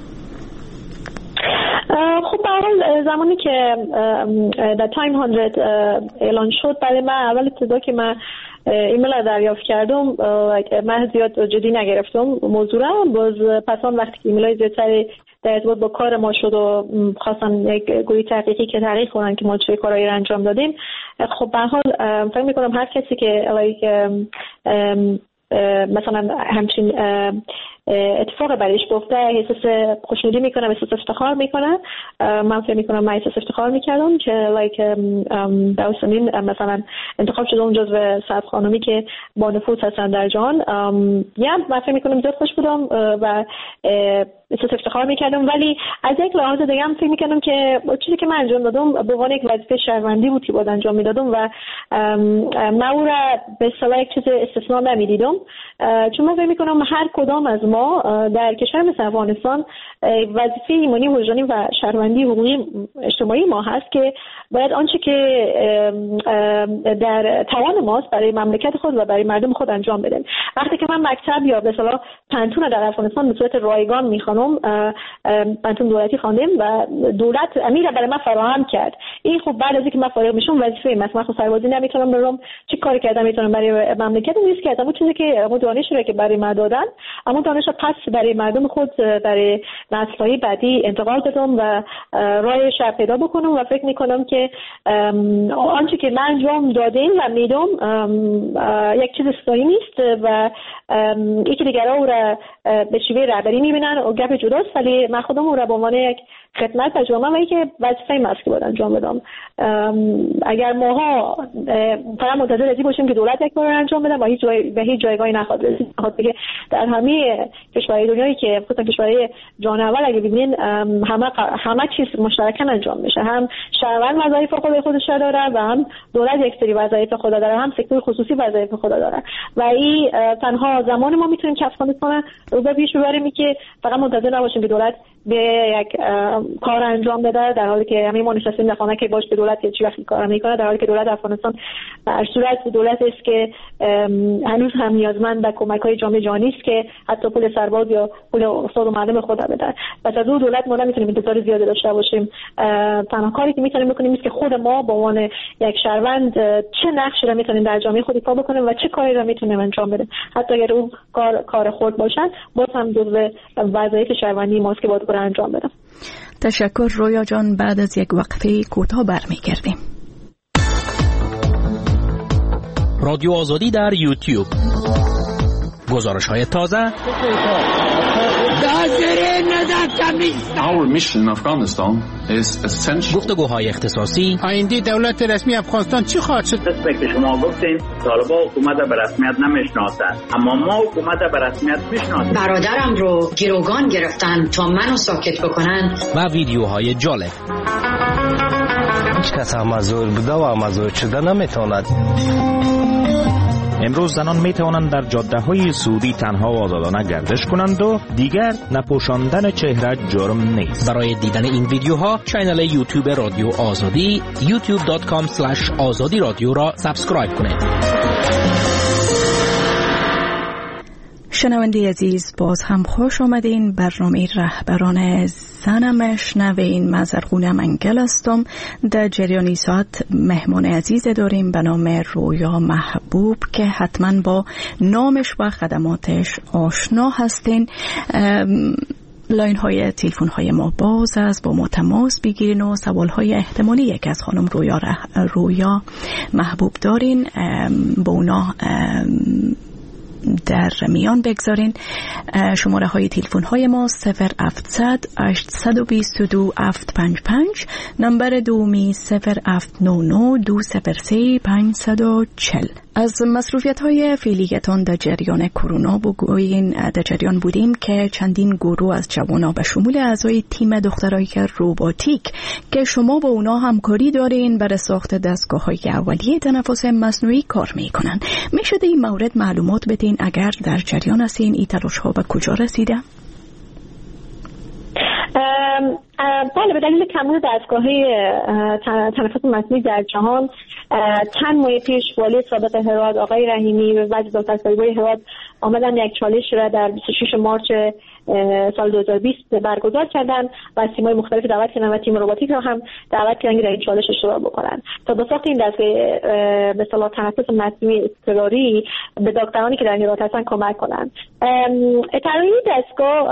خب به حال زمانی که در تایم 100 اعلان شد برای من اول ابتدا که من ایمیل را دریافت کردم من زیاد جدی نگرفتم موضوع را. باز پسان وقتی که ایمیلای زیادتری در ارتباط با کار ما شد و خواستن یک گروه تحقیقی که تحقیق کنن که ما چه کارهایی را انجام دادیم، خب به حال فکر می‌کنم هر کسی که مثلا همچین اتفاق برایش گفته احساس خوشنودی میکنه، احساس افتخار میکنه. من فکر میکنم من احساس افتخار میکردم که در سنین مثلا انتخاب شدم جزو 100 خانمی که با نفوذ هستن در جهان. من فکر میکنم زیاد خوش بودم و احساس افتخار میکردم، ولی از یک لحاظ دیگه هم فکر میکنم که چیزی که من انجام دادم به عنوان یک وظیفه شهروندی بود که باید انجام میدادم و من او را به اصطلاح یک چیز استثنا نمیدیدم، چون من فکر میکنم هر کدام از ما در کشور مثل افغانستان وظیفه ایمانی وجدانی و شهروندی حقوقی اجتماعی ما هست که باید آنچه که در توان ماست برای مملکت خود و برای مردم خود انجام بدیم. وقتی که من مکتب یا به اصطلاح پنتون در افغانستان به صورت رایگان میخوانم، پنتون دولتی خواندم و دولت امیر برای من فراهم کرد. این خب بعد از اینکه من فارغ میشم وظیفه من خود سربازی نمیتونم برم چه کاری کردم میتونم برای مملکت نیست کردم. اون چیزی که اون دانشی رو که برای من دادن اما دانش پس برای مردم خود، برای نسل‌های بعدی انتقال بدم و راهش پیدا بکنم و فکر میکنم که آنچه که من انجام دادیم و میدم یک چیز استثنایی نیست و یکی دیگر او را به شیوه رهبری میبینن و گپ جداست، ولی من خودم او را به عنوان یک خدمت به جامعه و اینکه وظیفه‌ای است که باید انجام بدم. اگر ماها فقط منتظر ازی باشیم که دولت یک کار انجام بده و به هیچ جایگاهی نخواهد رسید. که در همه کشورهای دنیایی که خصوصا کشورهای جهان اول اگه ببینین همه چیز مشترکاً انجام میشه، هم شهروند وظایف خودش داره و هم دولت یک سری وظایف خود داره، هم سکتور خصوصی وظایف خود داره و این تنها زمان ما میتونیم که افغانستان رو به پیش ببریم که فقط منتظر نباشیم که دولت به یک کار انجام بده، در حالی که همه ما نشستیم در خانه که باش به دولت هیچ وقت کار نمیکنه، در حالی که دولت افغانستان در صورت دولت است که هنوز هم نیازمند به کمک‌های جامعه جهانی است که حتی پول سرباز یا پول استاد و معلم خود بده. پس از اون دولت ما نمیتونیم انتظار زیادی داشته باشیم. تنها کاری که میتونیم بکنیم است که خود ما به عنوان یک شهروند چه نقشی را میتونیم در جامعه خود ایفا بکنیم و چه کاری را میتونیم انجام بدیم، حتی اگر اون کار خرد باشن باز هم جزو وظایف شهروندی ماست که باید انجام بدم. تشکر رویا جان. بعد از یک وقفه کوتاه برمیگردیم. رادیو آزادی در یوتیوب، گزارش های تازه، Our mission in Afghanistan is essential. گفتگوهای اختصاصی. آینده دولت رسمی افغانستان چی خواهد شد؟ که شما گفتین طالبان حکومت به رسمیت نمیشناسند، اما ما حکومت به رسمیت میشناسیم. برادرم رو گروگان گرفتن تا منو ساکت بکنن. و ویدیوهای جالب. هیچ کس مزور بوده و مزور شده نمیتواند. امروز زنان می توانند در جاده های سعودی تنها و آزادانه گردش کنند و دیگر نپوشاندن چهره جرم نیست. برای دیدن این ویدیوها کانال یوتیوب رادیو آزادی youtube.com/azadi رادیو را سابسکرایب کنید. شنونده عزیز، باز هم خوش آمدین. برنامه رهبران زن مشنوین. من زرغونه منگل هستم. در جریان ساعت مهمان عزیز داریم به نام رویا محبوب که حتما با نامش و خدماتش آشنا هستین. لاین های تلفن های ما باز است، با ما تماس بگیرین و سوال های احتمالی یک از خانم رویا محبوب دارین با اونا در میان بگذارین. شماره های تلفن های ما 0700 822 755، نمبر دومی 0799 203 540. از مصروفیت های فعلیتان در جریان کرونا بگویین. در جریان بودیم که چندین گروه از جوانا به شمول اعضای تیم دخترای روباتیک که شما با اونا همکاری دارین برای ساخت دستگاه‌های اولیه تنفس مصنوعی کار میکنن. میشه در این مورد معلومات بدین اگر در جریان هستین؟ این تلاش‌ها به کجا رسیده؟ بله، به دلیل کمبود دستگاه‌های تنفس مصنوعی در جهان چند ماه پیش والی سابق هرات آقای رحیمی و وزیر دادگستری هرات آمدن یک چالش را در 26 مارس سال 2020 برگزار کردن و تیم‌های مختلف دعوت کردن و تیم روباتیک را هم دعوت کردن که در این چالش اشتراک بکنن تا به ساخت این دستگاه به اصطلاح تنفس مصنوعی اضطراری به دکترانی که در هرات هستن کمک کنن. طراحی دستگاه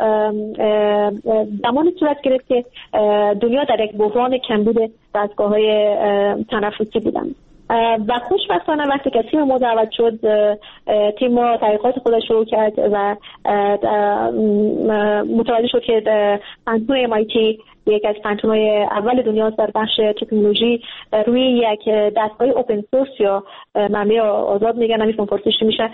زمانی صورت گرفت که دنیا در یک بحران کمبود دستگاه‌های تنفسی بودن و خوشبختانه وقتی که تیم ما دعوت شد، تیم ما تحقیقات خودش شروع کرد و متوجه شد که پانتون MIT یک از پانتون‌های اول دنیا در بخش تکنولوژی روی یک دستگاه اوپن سورس یا منبع آزاد میگن، نمی‌فهم پرسش میشه،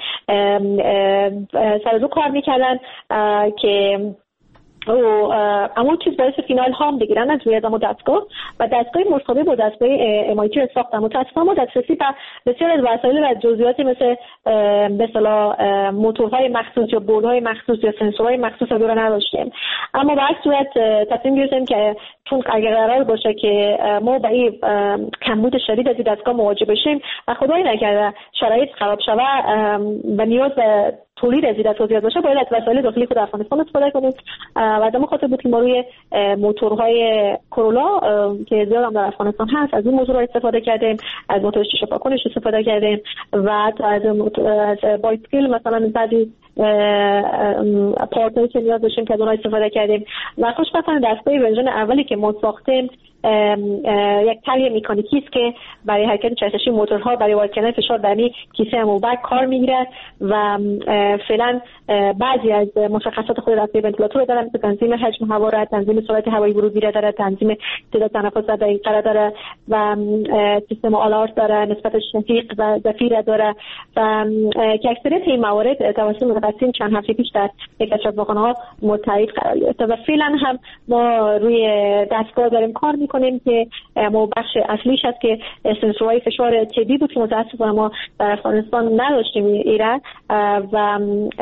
سر دو کار میکردن که اما چیز باعث فینال هام بگیرن از روی ادامه دستگاه و دستگاه مشابه با دستگاه MIT را ساختن. متأسفانه ما دسترسی به بسیار از وسایل و جزئیاتی مثل به اصطلاح موتورهای مخصوص یا بردهای مخصوص یا سنسورهای مخصوص رو نداشتیم. اما به هر صورت تصمیم گرفتیم که چون اگر قرار باشه که ما با این کمبود شدید از دستگاه مواجه بشیم و خدای نکرده شرایط خراب شود و نیاز به تولید از دستگاه زیاد باشه، باید از وسایل داخلی خود افغانستان استفاده کنیم و از ما خاطر بود که ما روی موتورهای کرولا که زیاد هم در افغانستان هست از این موتورها استفاده کردیم، از موتور شیشه پاکنش استفاده کردیم و از بایسکل مثلا بعضی پارتنری که نیاز داشتیم که از اونها استفاده کردیم و خوشبختانه دستگاه ورژن اولی که ما ساختیم یک طرح مکانیکی است که برای حرکت چرخشی موتورها برای وارد کردن فشار در کیسه اموبک کار میگیرد و فعلا بعضی از مشخصات خود دستگاه ونتیلاتور دارن، مثل تنظیم حجم هوا را، تنظیم سرعت هوایی ورودی را داره، تنظیم تعداد تنفس در دقیقه را داره و سیستم آلارت داره، نسبت شفیق و زفیر داره و که اکثریت این موارد توسط متخصصین چند هفته پیش در یک از شفاخانه‌ها متعریف قرار گرفته و فعلا هم ما روی دستگاه داریم کار میکنیم که ما بخش اصلیش هست که سنسورهای فشار طبی بود که متاسفانه ما در افغانستان نداشتیم ایران و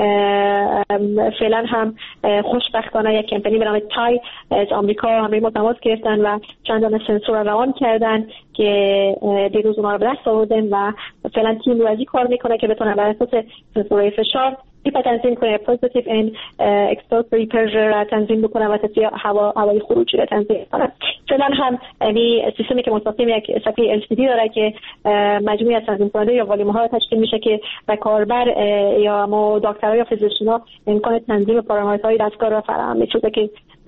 فعلا هم خوشبختانه یک کمپانی به نام تای از آمریکا همه ما تماس گرفتن و چند دانه سنسور روان کردن که دیروز اونها رو به دست آوردن و فعلا تیم روی کار میکنه که بتونه بر اساس سنسورهای فشار تنظیم کنه، پوزیتیو این اکسپوزری پرشر را تنظیم بکنه و تصفیه هوای خروجی را تنظیم کنه. فعلا هم این سیستمی که مستقیم یک صفحه LCD داره که مجموعه از تنظیم کننده یا والیوم ها تشکیل میشه که به کاربر یا ما دکترها یا فیزیشن‌ها امکان تنظیم پارامترهای دستگاه را فراهم میشه که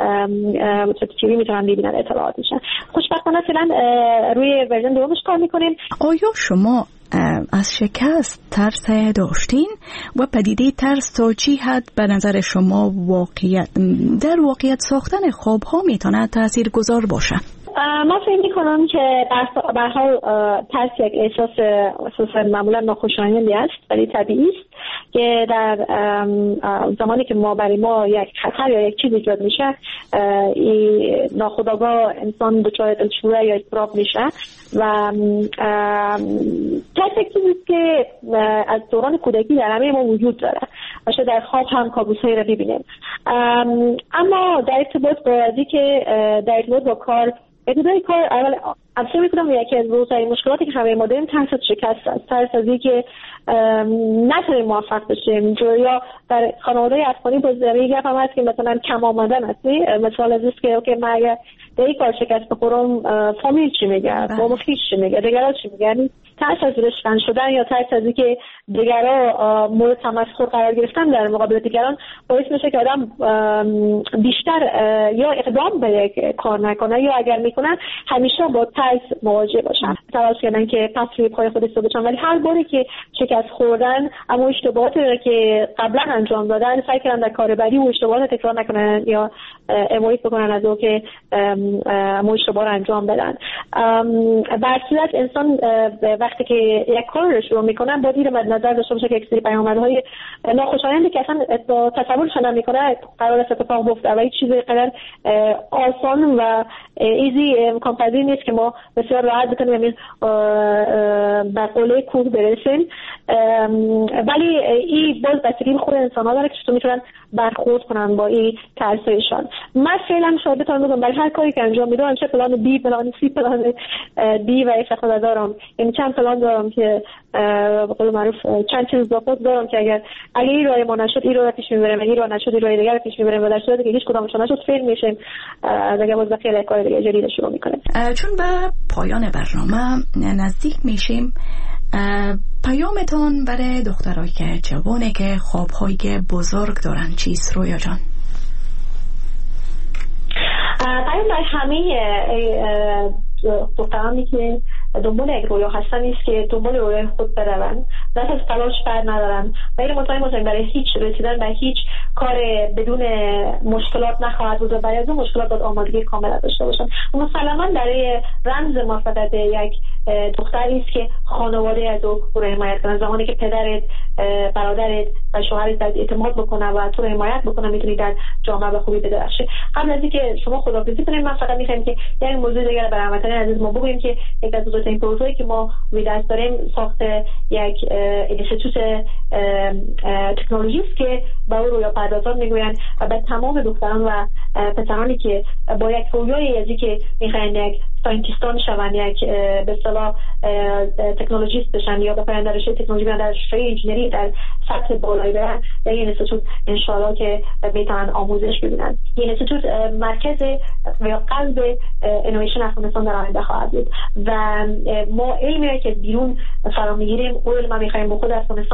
تیوی میتونن ببینن اطلاعاتشون. خوشبختانه فعلا روی ورژن دومش کار میکنیم. آیا شما از شکست ترس داشتین و پدیده ترس تا چی حد به نظر شما در واقعیت ساختن خواب ها میتونه تأثیر گذار باشه؟ من فکر میکنم که به حال ترس یک احساس معمولا ناخوشایندی است ولی طبیعی است که در زمانی که برای ما یک خطر یا یک چیز ایجاد میشه ناخودآگاه انسان دچار دلشوره یا اضطراب میشه و ترس یک چیزی است که از دوران کودکی در همه ما وجود داره و شاید در خواب هم کابوسایی را ببینیم. اما در ارتباط با کار ابتدای کار اول افسر میکنم یکی از روزهای مشکلاتی که همه ما داریم ترس از شکست است، ترس از اینکه نتونیم موفق بشیم. یا در خانواده افغانی باز یه گپ هم هست که مثلا کم آمدن هستی، مثال از است که اوکی من اگر در این کار شکست بخورم فامیل چی میگه، بابا خویش چی میگه، دیگران چی میگه. یعنی ترس از رشتن شدن یا ترس از اینکه دیگران مورد تمسخر قرار گرفتن در مقابل دیگران باعث میشه که آدم بیشتر یا اقدام به یک کار نکنه یا اگر میکنن همیشه با ترس مواجه باشن، تلاش کردن که پس روی پای خودش باشن. ولی هر باری که شکست خوردن اما اشتباهاتی رو که قبلا انجام دادن سعی کردن در کار بعدی و اشتباهات تکرار نکنن یا امید بکنن از اون که اشتباه رو انجام بدن. در صورت انسان وقتی که یک کار رو شروع میکنن باید این مد نظر داشته باشه که یک سری پیامدهای ناخوشایندی که اصلا تصورش نمیکنه قرار است اتفاق بیفته و هیچ چیزی قدر آسان و ایزی امکان پذیر نیست که ما بسیار راحت بتونیم به قله کوه برسیم. ولی این باز بستگی به خود انسان‌ها داره که چطور میتونن برخورد کنن با این ترسایشان. من فعلا شاید بتونم بگم برای هر کاری که انجام میدم چه پلان بی، پلان سی، پلان دی و استفاده دارم. این چند پلان دارم که به قول معروف چند چیز ضابط دارم که اگر این راه ما نشد این راه پیش میبریم، این راه نشد این راه دیگه پیش میبریم و در صورتی که هیچ کدامش نشد فیل میشیم دیگه باز خیلی کار دیگه جدید شروع میکنیم. چون به پایان برنامه نزدیک میشیم، پیامتون برای دخترایی که جوانه که خواب‌های بزرگ دارن چیست رویا جان؟ پیام برای همه دخترانی که دنبال یک رویا هستن نیست که دنبال رویای خود برون، دست از تلاش بر ندارن و این مطمئن برای هیچ رسیدن به هیچ کار بدون مشکلات نخواهد بود و برای از اون مشکلات باید آمادگی کامل داشته باشن. مسلما برای رمز موفقیت یک دختری است که خانواده از او رو حمایت کنه. زمانی که پدرت، برادرت و شوهرت اعتماد بکنه و تو رو حمایت بکنه میتونی در جامعه به خوبی بدرخشی. قبل از اینکه شما خداحافظی کنید من فقط می‌خوام که یک موضوع دیگر برای هموطنان عزیز ما بگویم که یک از بزرگترین پروژه‌ای که ما روی دست داریم ساخت یک اینستیتوت تکنولوژی است که با او رویا پردازان میگویند و به تمام دختران و پسرانی که با یک رویای ازی که میخواین یک ساینتیستان شون، یک به اصطلاح تکنولوژیست بشن یا بخواین در رشته تکنولوژی برن، در رشته انجینری در سطح بالایی برن، در این اینستیتوت ان شاء الله که میتونن آموزش ببینن. این اینستیتوت مرکز و قلب اینویشن افغانستان در آینده خواهد بود و ما علمی که بیرون فرا میگیریم اون علم میخوایم به خود افغانستان بیاریم که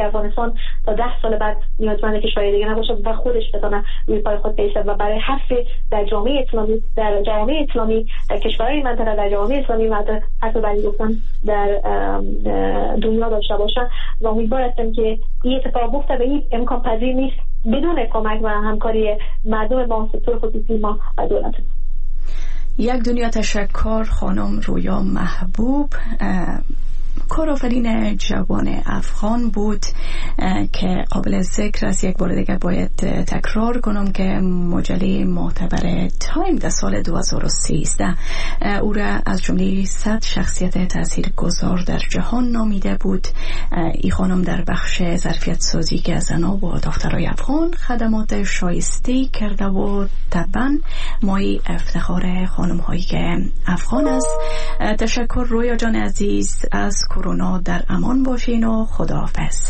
افغانستان تا 10 سال بعد نیازمند کشورهای دیگه نباشه و خودش بتونه روی پای خود بایسته و برای حفظ در جامعه اسلامی، در جامعه اسلامی، در کشورهای منطقه، در جامعه اسلامی و حتی برای گفتن در دنیا داشته باشن و امیدوار هستم که این اتفاق بیفته و این امکان پذیر نیست بدون کمک و همکاری مردم ما، سکتور خصوصی ما و دولت. یک دنیا تشکر خانم رویا محبوب، کارآفرین جوان افغان بود که قابل ذکر است. یک بار دیگر باید تکرار کنم که مجله معتبر تایم در سال 2013 او را از جمله 100 شخصیت تاثیرگذار در جهان نامیده بود. این خانم در بخش ظرفیت سازی که زنان و دخترای افغان خدمات شایسته کرده و طبعا مای افتخار خانم هایی که افغان است. تشکر رویا جان عزیز، از کرونا در امان باشین و خداحافظ.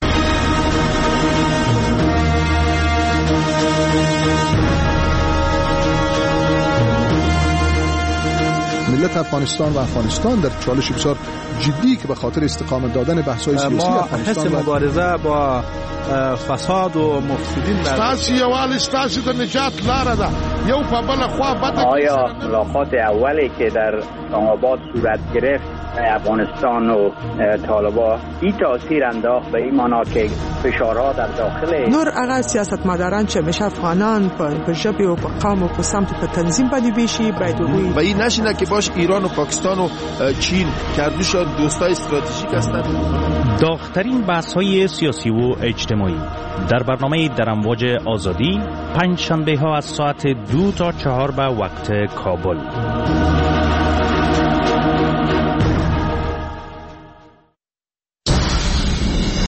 ملت افغانستان و افغانستان در چالش بسیار جدی که به خاطر استقامت دادن بحث‌های سیاسی افغانستان حس مبارزه با فساد و مفسدین ستاسي یوال ستاسي د نجات لاره ده یو په بل خوا بده. آیا ملاقات اولی که در اسلام‌آباد صورت گرفت افغانستان و طالبان این تاثیر انداخت به این معنا که فشارها در داخل نور هغه سیاستمداران چې مشه افغانان په ژبه او په قوم او په سمت په تنظیم باندې بشي باید و این نشینه که باش ایران و پاکستان و چین کردوشان دوستای استراتژیک هستند. داغ‌ترین بحث‌های سیاسی و اجتماعی در برنامه در امواج آزادی، پنج شنبه ها از ساعت 2 تا 4 به وقت کابل.